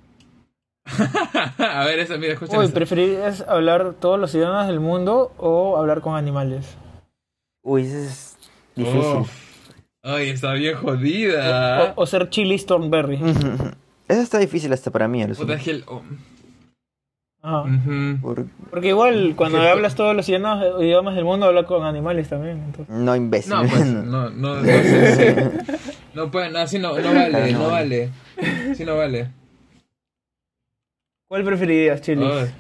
a ver, esa, mira, escuchen Uy, esta. ¿preferirías hablar todos los idiomas del mundo o hablar con animales? Uy, ese es difícil. Uf. Ay, está bien jodida. O ser Chili Stormberry. Eso está difícil hasta para mí, Puta, es que Ajá. ujú. Porque igual cuando Sí, hablas todos los idiomas del mundo, hablas con animales también. Entonces. No, imbécil. No, pues, no sé, sí. No pueden, así no vale, no vale. Sí, no vale. ¿Cuál preferirías, Chili? Ay.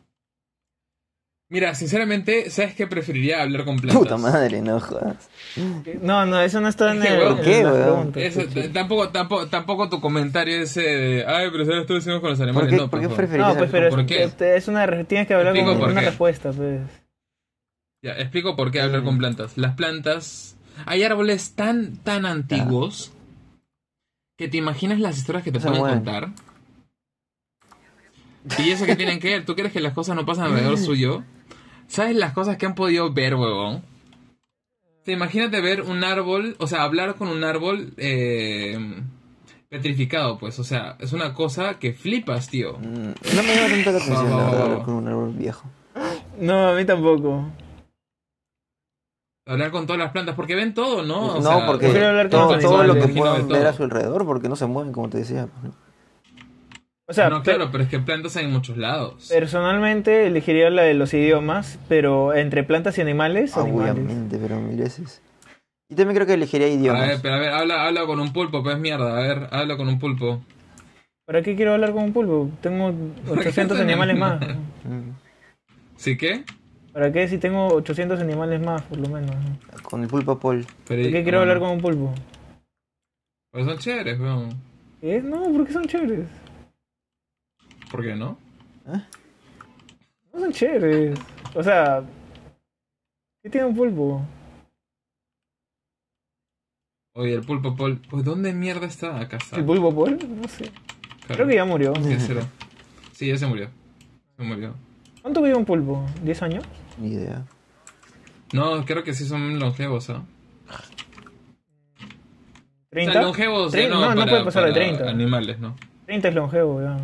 Mira, sinceramente, ¿sabes qué preferiría hablar con plantas? Puta madre, no jodas. No, eso no está en, Es que, el, weón, en ¿qué, las weón? preguntas. Eso, Sí. tampoco tu comentario ese de, ay, pero ¿sabes tú decimos con los ¿Por animales? qué, No, por qué pues, preferirías No, pues pero ¿Por qué? tienes que hablar Explico con por una qué. respuesta, pues. ya, explico por qué hablar con plantas. Las plantas, hay árboles tan antiguos que te imaginas las historias que te Se pueden mueven. contar. Y eso que tienen que ver, ¿tú crees que las cosas no pasan alrededor suyo? ¿Sabes las cosas que han podido ver, huevón? Te imagínate ver un árbol, o sea, hablar con un árbol petrificado, pues, o sea, es una cosa que flipas, tío. No me llama tanto la atención, la verdad, hablar con un árbol viejo. No, a mí tampoco. Hablar con todas las plantas, porque ven todo, ¿no? O No, sea, porque prefiero hablar con todo, los todo lo que animales. Imagino puedan de ver todo. a su alrededor, porque no se mueven, como te decía. Pues, ¿no? O sea, no, claro, pero es que plantas hay en muchos lados. personalmente elegiría la de los idiomas, pero entre plantas y animales, animales. Obviamente, pero mil veces. Y también creo que elegiría A ver, idiomas. pero a ver, habla con un pulpo, pues mierda, a ver, habla con un pulpo. ¿Para qué quiero hablar con un pulpo? Tengo 800 animales más. Mm, ¿Sí qué? ¿Para qué si tengo 800 animales más, por lo menos? Con el pulpo Paul. Pero, ¿Por qué quiero hablar con un pulpo? Pues son chéveres, weón. ¿Qué? No, porque son chéveres. ¿Por qué no? ¿Eh? No son chéveres. O sea, ¿qué tiene un pulpo? Oye, el pulpo Paul. Pues, ¿dónde mierda está? Acá está. ¿El pulpo Paul? No sé. Claro. Creo que ya murió. ¿Qué será? Sí, ya se murió. Se murió. ¿Cuánto vive un pulpo? ¿10 años? Ni idea. No, creo que sí son longevos, ¿ah? O ¿30? sea, longevos ya No, no puede pasar de para 30. animales, ¿no? 30 es longevo, ya.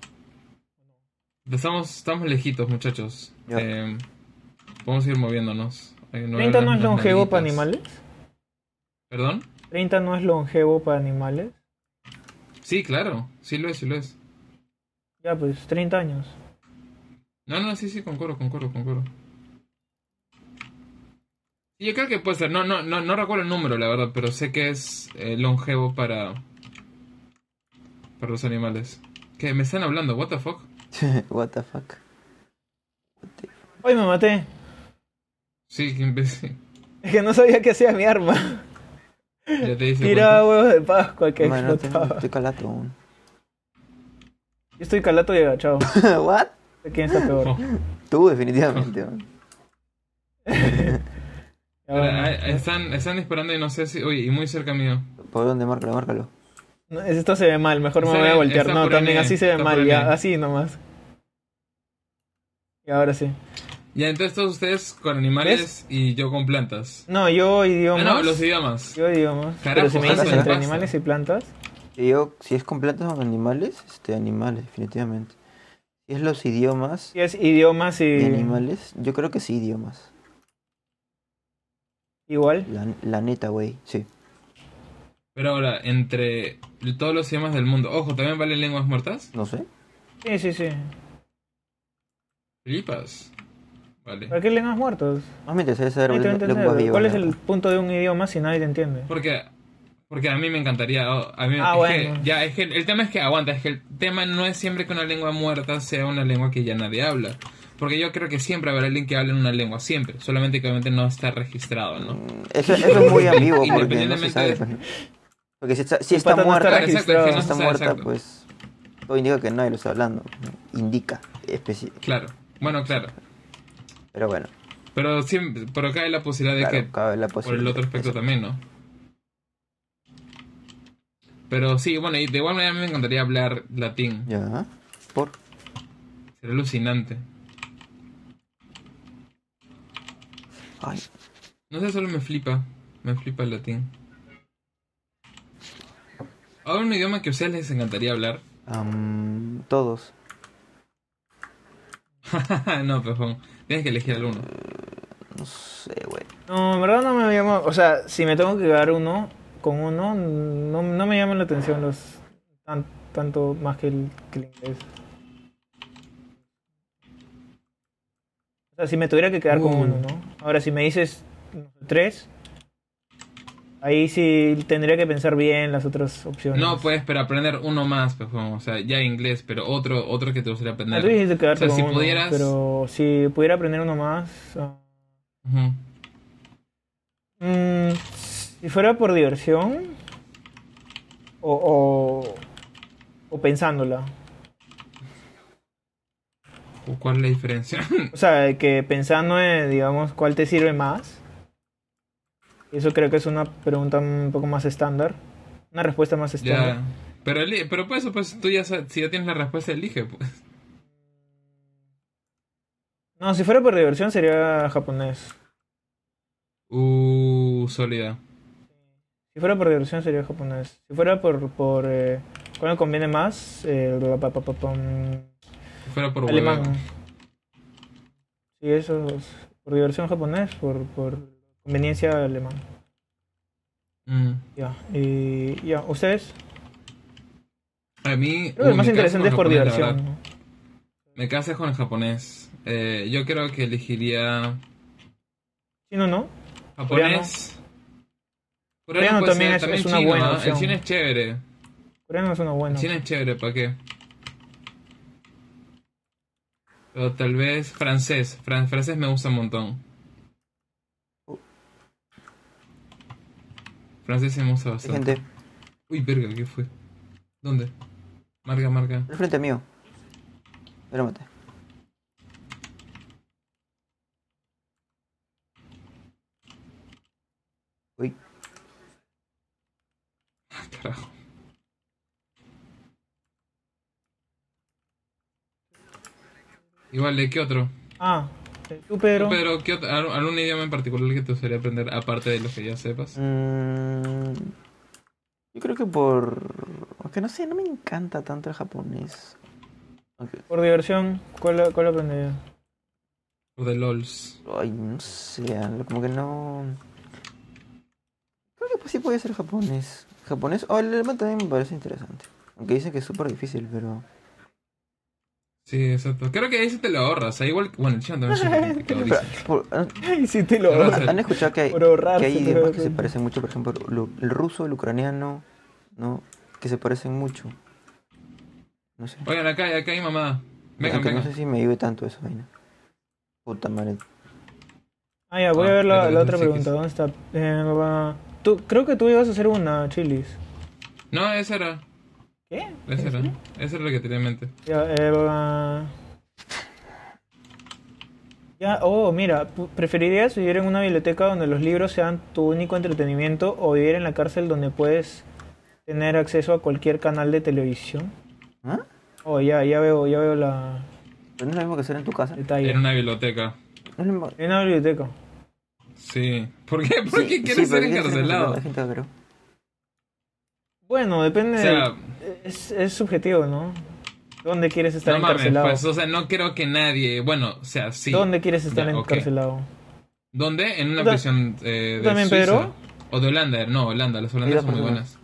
Estamos lejitos, muchachos. Ya. Podemos ir moviéndonos. Hay 30 no es las longevo para nalguitas. animales. ¿Perdón? 30 no es longevo para animales. Sí, claro. Sí lo es, sí lo es. Ya, pues, 30 años. No, sí, concuerdo. Sí, yo creo que puede ser. No recuerdo el número, la verdad, pero sé que es longevo para los animales. ¿Qué? ¿Me están hablando? ¿What the fuck? What the fuck. ¡Ay, me maté! Sí, qué imbécil. Es que no sabía qué hacía mi arma. Ya te dice Tiraba huevos de Pascua que Bueno, explotaba. estoy calato aún. Yo estoy calato y agachado. ¿What? ¿Quién está peor? Oh. Tú, definitivamente. man. Ya, bueno. Están disparando y no sé si... Oye, y muy cerca mío. ¿Por dónde? Márcalo, márcalo. No, esto se ve mal, mejor me Está voy a bien, voltear. está No, por también N, así se ve está mal, por ya, N. así nomás. Y ahora sí. Ya, entonces todos ustedes con animales y yo con plantas. No, yo idiomas. Ah, no, los idiomas. Yo idiomas. Carajo, Pero si me dices Hansen, entre basta. animales y plantas. Y yo, si es con plantas o animales, animales, definitivamente. Si es los idiomas Si es idiomas y y. animales, yo creo que sí, idiomas. Igual. La neta, güey, sí. Pero ahora, entre todos los idiomas del mundo. Ojo, ¿también valen lenguas muertas? No sé. Sí, sí, sí. Flipas. Vale. ¿Para qué lenguas muertos? Más me interesa saber Nadie te va a lenguas entender. vivas. ¿Cuál es la el verdad. punto de un idioma si nadie te entiende? Porque a mí me encantaría. A mí, Ah, es bueno. que, ya, es que el tema es que aguanta. Es que el tema no es siempre que una lengua muerta sea una lengua que ya nadie habla. Porque yo creo que siempre habrá alguien que hable en una lengua, siempre. Solamente que obviamente no está registrado, ¿no? Eso es muy ambiguo porque no se Independientemente sabe. de- pues, ¿no? Porque si El está pata no está muerta, registrado. Exacto, es que si no está se sabe, muerta, exacto. pues todo indica que nadie lo está hablando. ¿No? Indica específico. Claro. Bueno, claro. Pero bueno, Pero siempre, pero cabe la posibilidad de claro, que cabe la por posibilidad. el otro aspecto Eso. también, ¿no? Pero sí, bueno, y de igual manera a mí me encantaría hablar latín. Ya. Por. Sería alucinante. Ay, No sé, solo me flipa el latín. ¿Ahora un idioma que a ustedes les encantaría hablar? todos. No, pejón. Tienes que elegir alguno. No sé, güey. No, en verdad no me llama. O sea, si me tengo que quedar uno con uno, no me llaman la atención los tanto más que el inglés. O sea, si me tuviera que quedar con uno, ¿no? Ahora, si me dices no sé, tres, ahí sí tendría que pensar bien las otras opciones. No puedes, pero aprender uno más, pejón. O sea, ya inglés, pero otro que te gustaría aprender. Tú dijiste quedarte O sea, con si uno, pudieras... pero si pudiera aprender uno más. Ujú. Si fuera por diversión o pensándola. ¿Cuál es la diferencia? O sea, que pensando en, digamos, cuál te sirve más. Eso creo que es una pregunta un poco más estándar. Una respuesta más estándar. Ya. Pero pues tú ya sabes, si ya tienes la respuesta, elige, pues. No, si fuera por diversión sería japonés. Sólida. Si fuera por diversión sería japonés. Si fuera por ¿cuál me conviene más? Si fuera por Alemán. hueveo. Sí, eso es por diversión japonés, por conveniencia alemán. Mm. Ya, y ya, ¿ustedes? A mí, Creo que el más me caso interesante es con por japonés, la diversión, verdad. ¿no? Me casé con el japonés. Yo creo que elegiría ¿Chino no? japonés. Coreano puede también ser, es una chino, buena ¿ah? opción. El chino es chévere. Coreano es una El buena chino opción. es chévere, ¿para qué? Pero tal vez francés. Francés me gusta un montón. Francés sí me gusta Hay bastante. gente Uy, verga, ¿qué fue? ¿Dónde? Marca. al frente mío. Me lo maté. Uy, Carajo. Igual, ¿de qué otro? Ah, tú Pedro. Pero, ¿qué otro? ¿Algún idioma en particular que te gustaría aprender aparte de los que ya sepas? yo creo que por... Aunque no sé, no me encanta tanto el japonés. Aunque... Por diversión, ¿cuál aprendería? O de LOLs. Ay, no sé, como que no... Creo que pues sí puede ser japonés. Japonés, o el alemán también me parece interesante. Aunque dicen que es súper difícil, pero... Sí, exacto. Creo que ahí se te lo ahorras. O sea, igual, bueno, el chino también es súper complicado, Pero, dicen. Ay, sí te lo Pero, o ahorras. sea, ¿han escuchado que Por ahorrarse, que hay te idiomas lo que se ahorras. parecen mucho? Por ejemplo, el ruso, el ucraniano, ¿no? Que se parecen mucho. No sé. Oigan, acá hay mamá. Vengan, Aunque no vengan. sé si me vive tanto esa vaina. Puta madre. Ah, ya, voy a ver era la otra los pregunta. ¿Dónde está? Creo que tú ibas a hacer una, Chilis. No, esa era. ¿Qué? Esa ¿En era. serio? Esa era la que tenía en mente. Ya, mira, ¿preferirías vivir en una biblioteca donde los libros sean tu único entretenimiento o vivir en la cárcel donde puedes tener acceso a cualquier canal de televisión? ¿Ah? Oh, ya veo la Pero no es lo mismo que hacer en tu casa. detalle. Era una biblioteca. No es lo mismo. En una biblioteca. Sí. ¿Por qué? ¿Por qué Sí, quieres ser pero hay gente encarcelado? hay gente que creo. Bueno, depende. O sea, es subjetivo, ¿no? ¿Dónde quieres estar no mames, encarcelado? pues, o sea, no creo que nadie. Bueno, o sea, sí. ¿Dónde quieres estar Ya, ok. encarcelado? ¿Dónde? En una ¿Tú prisión de también, Suiza. Pedro? O de Holanda. No, Holanda. Las Hay holandesas dos son muy personas. buenas.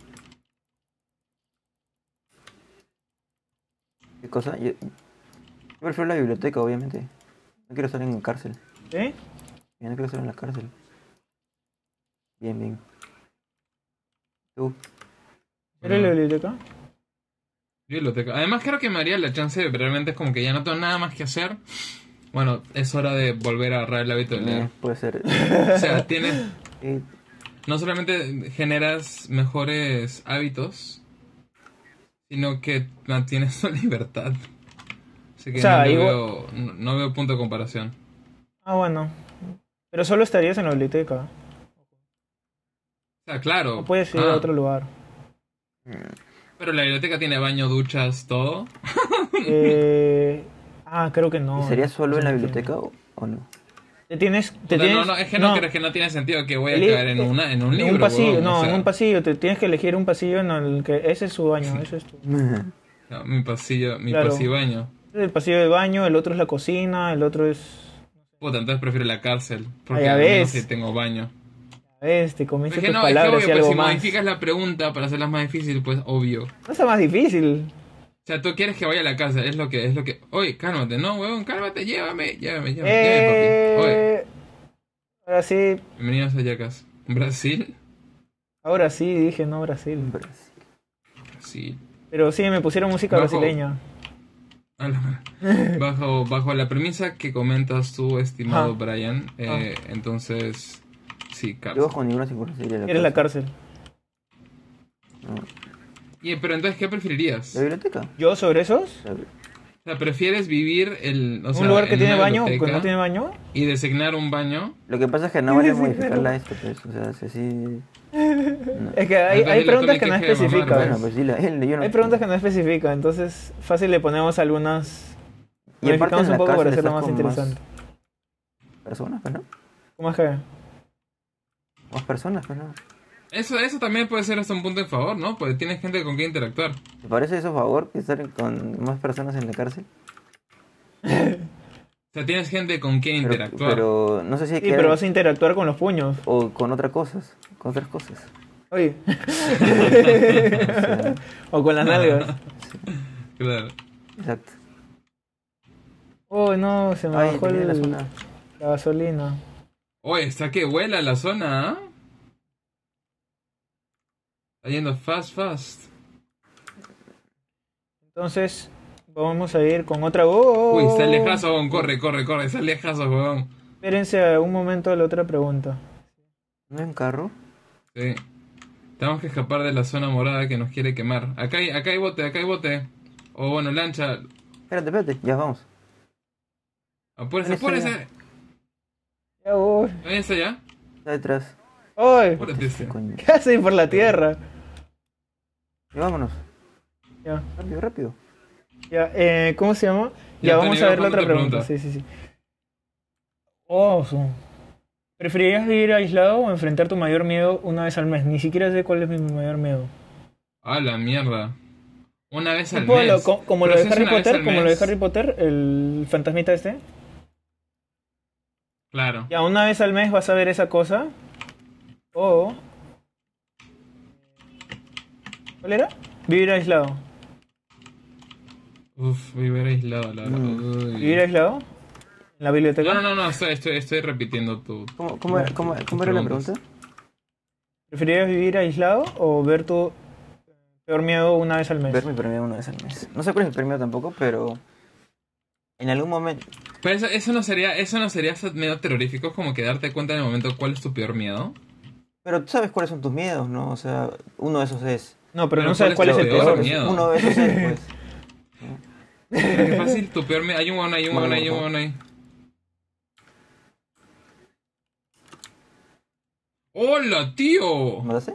¿Qué cosa? Yo prefiero la biblioteca, obviamente. No quiero estar en cárcel. ¿Sí? Yo no quiero estar en la cárcel. Bien. ¿Tú? ¿Eres la biblioteca? Biblioteca. Además, creo que me haría la chance de realmente es como que ya no tengo nada más que hacer. Bueno, es hora de volver a agarrar el hábito de leer. Puede ser. O sea, tienes. Eh, No solamente generas mejores hábitos, sino que mantienes tu libertad. Así que O sea, no veo punto de comparación. Ah, bueno. Pero solo estarías en la biblioteca. O sea, claro. O puedes ir a otro lugar. Pero la biblioteca tiene baño, duchas, todo. Creo que no. ¿Y sería solo en la Eso no biblioteca o no? No, es que no crees que no tiene sentido que voy a caer en un libro. En un pasillo, huevón, no, o sea, en un pasillo. Te tienes que elegir un pasillo en el que ese es su baño, ese es tu. no, mi Claro. pasillo baño. Ese es el pasillo del baño, el otro es la cocina, el otro es. Puta, entonces prefiero la cárcel. Porque ya al menos ves. si tengo baño. Te comiste Es que tus no, es que palabras obvio, y pues algo si más. modificas la pregunta para hacerla más difícil, pues obvio. No está más difícil. O sea, tú quieres que vaya a la casa, es lo que. Oye, cálmate, no, huevón, cálmate, llévame, papi. Oye, Ahora sí, bienvenidos a Yacas. ¿Brasil? ahora sí, dije no Brasil. Sí. Pero sí, me pusieron música Bajo- brasileña. A la verdad. Bajo la premisa que comentas tú, estimado Ajá. Brian, entonces. Sí, Yo cárcel. bajo ninguna circunstancia Eres la cárcel. Pero entonces, ¿qué preferirías? ¿La biblioteca? ¿Yo sobre esos? O sea, ¿prefieres vivir ¿Un lugar que en tiene una baño? ¿Que biblioteca no tiene baño? y designar un baño? Lo que pasa es que no vale modificarla esto, pues. O sea, si así. No. Es que hay Entonces, preguntas tú que me no quejes de mamar, especifican. Bueno, pues sí, yo no. Hay preguntas que no especifican, entonces fácil le ponemos algunas. Y aparte Modificamos en la un poco para cárcel hacerlo estás más con interesante. personas, pues no. ¿Cómo es que? Más personas, pues no. Eso también puede ser hasta un punto en favor, ¿no? Porque tienes gente con quien interactuar. ¿Te parece eso a favor que estar con más personas en la cárcel? O sea, tienes gente con quien Pero, interactuar. pero no sé si Sí, queda- pero vas a interactuar con los puños. o con otras cosas, Oye. O sea, O con las nalgas. Claro. exacto. Oh, no, se me Ay, bajó tenía la zona. la gasolina. Oye, está que vuela la zona, ¿ah? Está yendo fast. Entonces, vamos a ir con otra. ¡Oh! Uy, está lejazo, huevón. Corre, está lejazo, huevón. Espérense un momento a la otra pregunta. ¿No hay un carro? Sí. Tenemos que escapar de la zona morada que nos quiere quemar. Acá hay bote. O bueno, lancha. Espérate, ya vamos. Apúrese. Ya voy. Ahí está ya. Está detrás. ¡Ay! Apúrate este. Coño. ¿Qué hacen por la tierra? Ya vámonos. Ya, Rápido. ya. ¿Cómo se llama? Ya, Ya, vamos Tony, a ver la vamos otra con otra pregunta. pregunta. Sí. Oh, ¿preferirías vivir aislado o enfrentar tu mayor miedo una vez al mes? Ni siquiera sé cuál es mi mayor miedo. A la mierda. Una vez al Tipo mes. como Pero lo si de es Harry una vez Potter, al como lo de mes. Harry Potter, el fantasmita este. Claro. Ya, una vez al mes vas a ver esa cosa. O... ¿Cuál era? Vivir aislado. Uf, vivir aislado, la verdad. Uy. ¿Vivir aislado? ¿En la biblioteca? No, estoy repitiendo tu... ¿Cómo era la pregunta? ¿Preferirías vivir aislado o ver tu peor miedo una vez al mes? Ver mi premio una vez al mes. No sé cuál es mi premio tampoco, pero en algún momento. Pero eso no sería hasta medio terrorífico, como que darte cuenta en el momento cuál es tu peor miedo. Pero tú sabes cuáles son tus miedos, ¿no? O sea, uno de esos es. No, pero Pero no sabes ¿cuál cuál es es tu el peor peor. miedo? Uno de esos es, pues. Qué fácil, tu peor miedo. Hay un huevón ahí. ¡Hola, tío! ¿Mataste?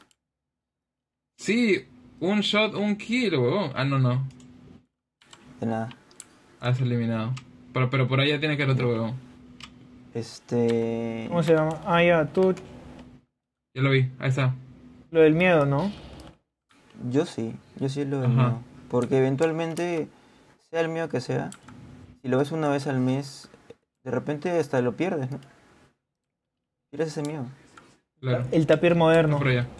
Sí, un shot, un kill, huevón. Ah, no. De nada. Has eliminado. Pero por allá tiene que haber otro huevón. ¿Cómo se llama? Ah, ya, tú... Ya lo vi, ahí está. Lo del miedo, ¿no? Yo sí lo del Ajá. miedo. Porque eventualmente, sea el miedo que sea, si lo ves una vez al mes, de repente hasta lo pierdes, ¿no? Pierdes ese miedo. Claro. El tapir moderno. Por allá.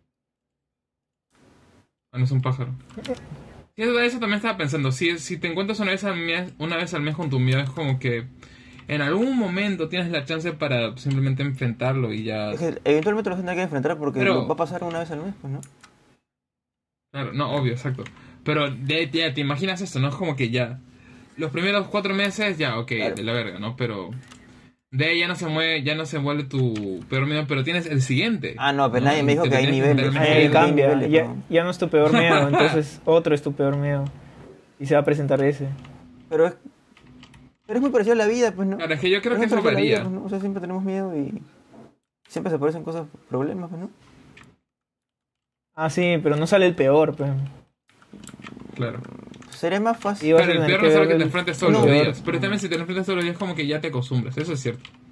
Ah, no es un pájaro. Sí, eso también estaba pensando. Si te encuentras una vez al mes con tu miedo, es como que en algún momento tienes la chance para simplemente enfrentarlo y ya. Es que eventualmente lo vas a tener que enfrentar porque Pero- lo va a pasar una vez al mes, pues, ¿no? Claro, no, obvio, exacto. Pero ya te imaginas esto, ¿no? Es como que ya. Los primeros 4 meses, ya, ok, Claro. de la verga, ¿no? Pero de ahí ya no se vuelve tu peor miedo, pero tienes el siguiente. Ah, no, pero nadie Y me dijo te que hay tienes niveles. enfrentar al Ahí mejor. cambia, niveles, ya, ¿no? ya no es tu peor miedo, entonces otro es tu peor miedo. Y se va a presentar ese. Pero es muy parecido a la vida, pues, ¿no? Claro, es que yo creo Es que muy eso parecido a la vida, varía. pues, ¿no? O sea, siempre tenemos miedo y siempre se aparecen cosas, problemas, pues, ¿no? Ah, sí, pero no sale el peor, pues. Claro. Sería más fácil. Y vas a Claro, el tener peor no es algo que te ver enfrentes todos No, los peor. días. Pero también si te enfrentas todos los días, como que ya te acostumbras. Eso es cierto.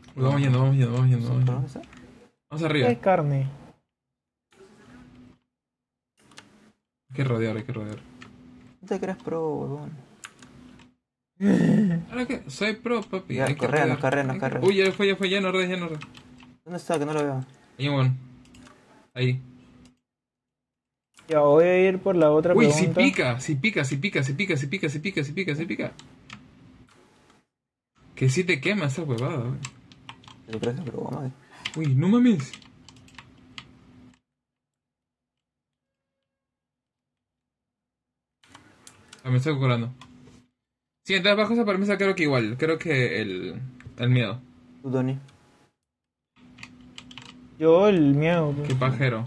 Vamos yendo. ¿Por dónde está? Vamos ¿Qué arriba. es carne? Hay que rodear. No te creas pro, huevón. Ahora que soy pro, papi. Ya, Hay que correanos, rodear. carreanos, Hay que- carreanos. Uy, ya fue, ya no rodees. ¿Dónde está? Que no lo veo. Ahí, bueno. Ahí. Ya voy a ir por la otra Uy, pregunta. si pica. Que si te quema esa huevada, güey. ¿Te crees que pro, vamos? Uy, no mames. Me estoy curando. Sí, entonces bajo esa premisa creo que igual. Creo que el miedo. Tú, Tony. Yo el miedo. pues. Qué pajero.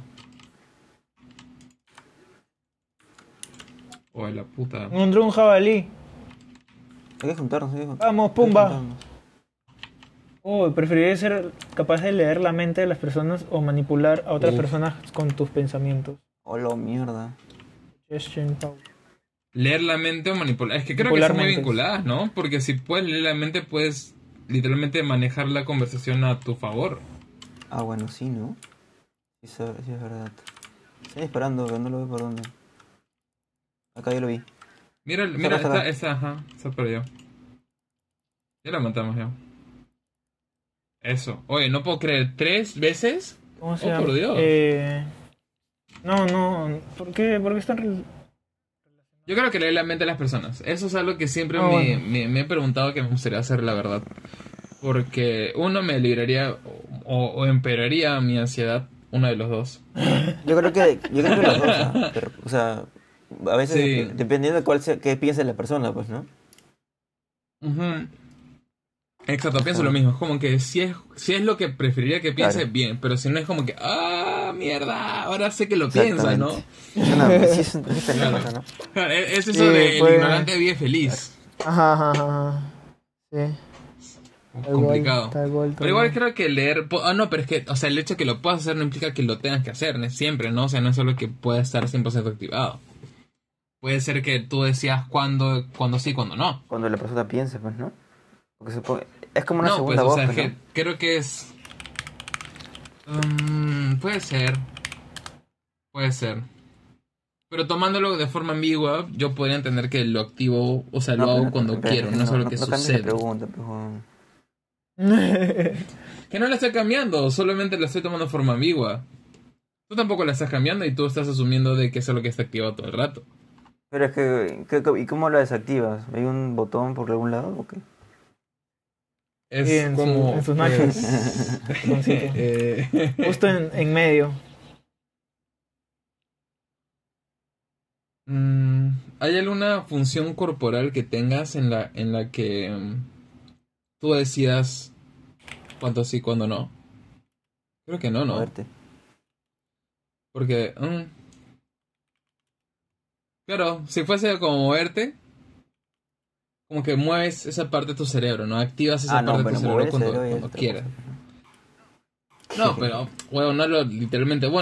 Oh, la puta. Encontré un jabalí. Hay que juntarnos, Vamos, Hay que pumba. juntarnos. Oh, preferiría ser capaz de leer la mente de las personas o manipular a otras Uf. personas con tus pensamientos. Hola, mierda. Suggestion power. Leer la mente o manipular. Es que creo que Manipular están muy mentes. vinculadas, ¿no? Porque si puedes leer la mente, puedes literalmente manejar la conversación a tu favor. Ah, bueno, sí, ¿no? Sí, sí es verdad. Estoy disparando, pero no lo veo por dónde. Acá yo lo vi. Mira, acá. está perdido. Ya la matamos ya. Eso. Oye, no puedo creer, ¿3 veces? ¿Cómo se Oh, llama? por Dios. No. ¿Por qué están Yo creo que leer la mente de las personas. Eso es algo que siempre Ah, bueno. me he preguntado que me gustaría hacer, la verdad. Porque uno me libraría o empeoraría mi ansiedad, uno de los dos. Yo creo que los dos, ¿ah? Pero, o sea, a veces Sí. dependiendo de qué piense la persona, pues, ¿no? Ujú. Exacto, pienso lo mismo. Es como que si es lo que preferiría que piense, Claro. bien. Pero si no es como que, mierda, ahora sé que lo piensa, ¿no? Sí, es una cosa, ¿no? Es eso Sí, de el pues. ignorante vive feliz. Ajá. Sí. Complicado. Tal cual. Pero igual creo que leer... no, pero es que, o sea, el hecho de que lo puedas hacer no implica que lo tengas que hacer, ¿no? Siempre, ¿no? O sea, no es solo que pueda estar 100% activado. Puede ser que tú decías cuándo sí, cuándo no. Cuando la persona piense, pues, ¿no? Porque es como una No, pues, segunda o voz, sea, es pues, que ¿no? creo que es... puede ser. Puede ser. Pero tomándolo de forma ambigua, yo podría entender que lo activo, o sea, lo hago cuando quiero, no es solo que no cambies sucede. la pregunta, pues, Juan. Que no la estoy cambiando, solamente la estoy tomando de forma ambigua. Tú tampoco la estás cambiando y tú estás asumiendo de que eso es lo que está activado todo el rato. Pero es que ¿y cómo la desactivas? ¿Hay un botón por algún lado o qué? Es Sí, en como... sus nachos. Botoncito. eh, Justo en medio. ¿Hay alguna función corporal que tengas en la que tú decidas cuándo sí, cuándo no? Creo que no, ¿no? Moverte. Porque... claro, si fuese como moverte, como que mueves esa parte de tu cerebro, ¿no? Activas esa parte de pero tu mover cerebro el cerebro ya es cuando otra quieras. cosa, pues, ¿no? No, pero, bueno, no lo literalmente... Bueno,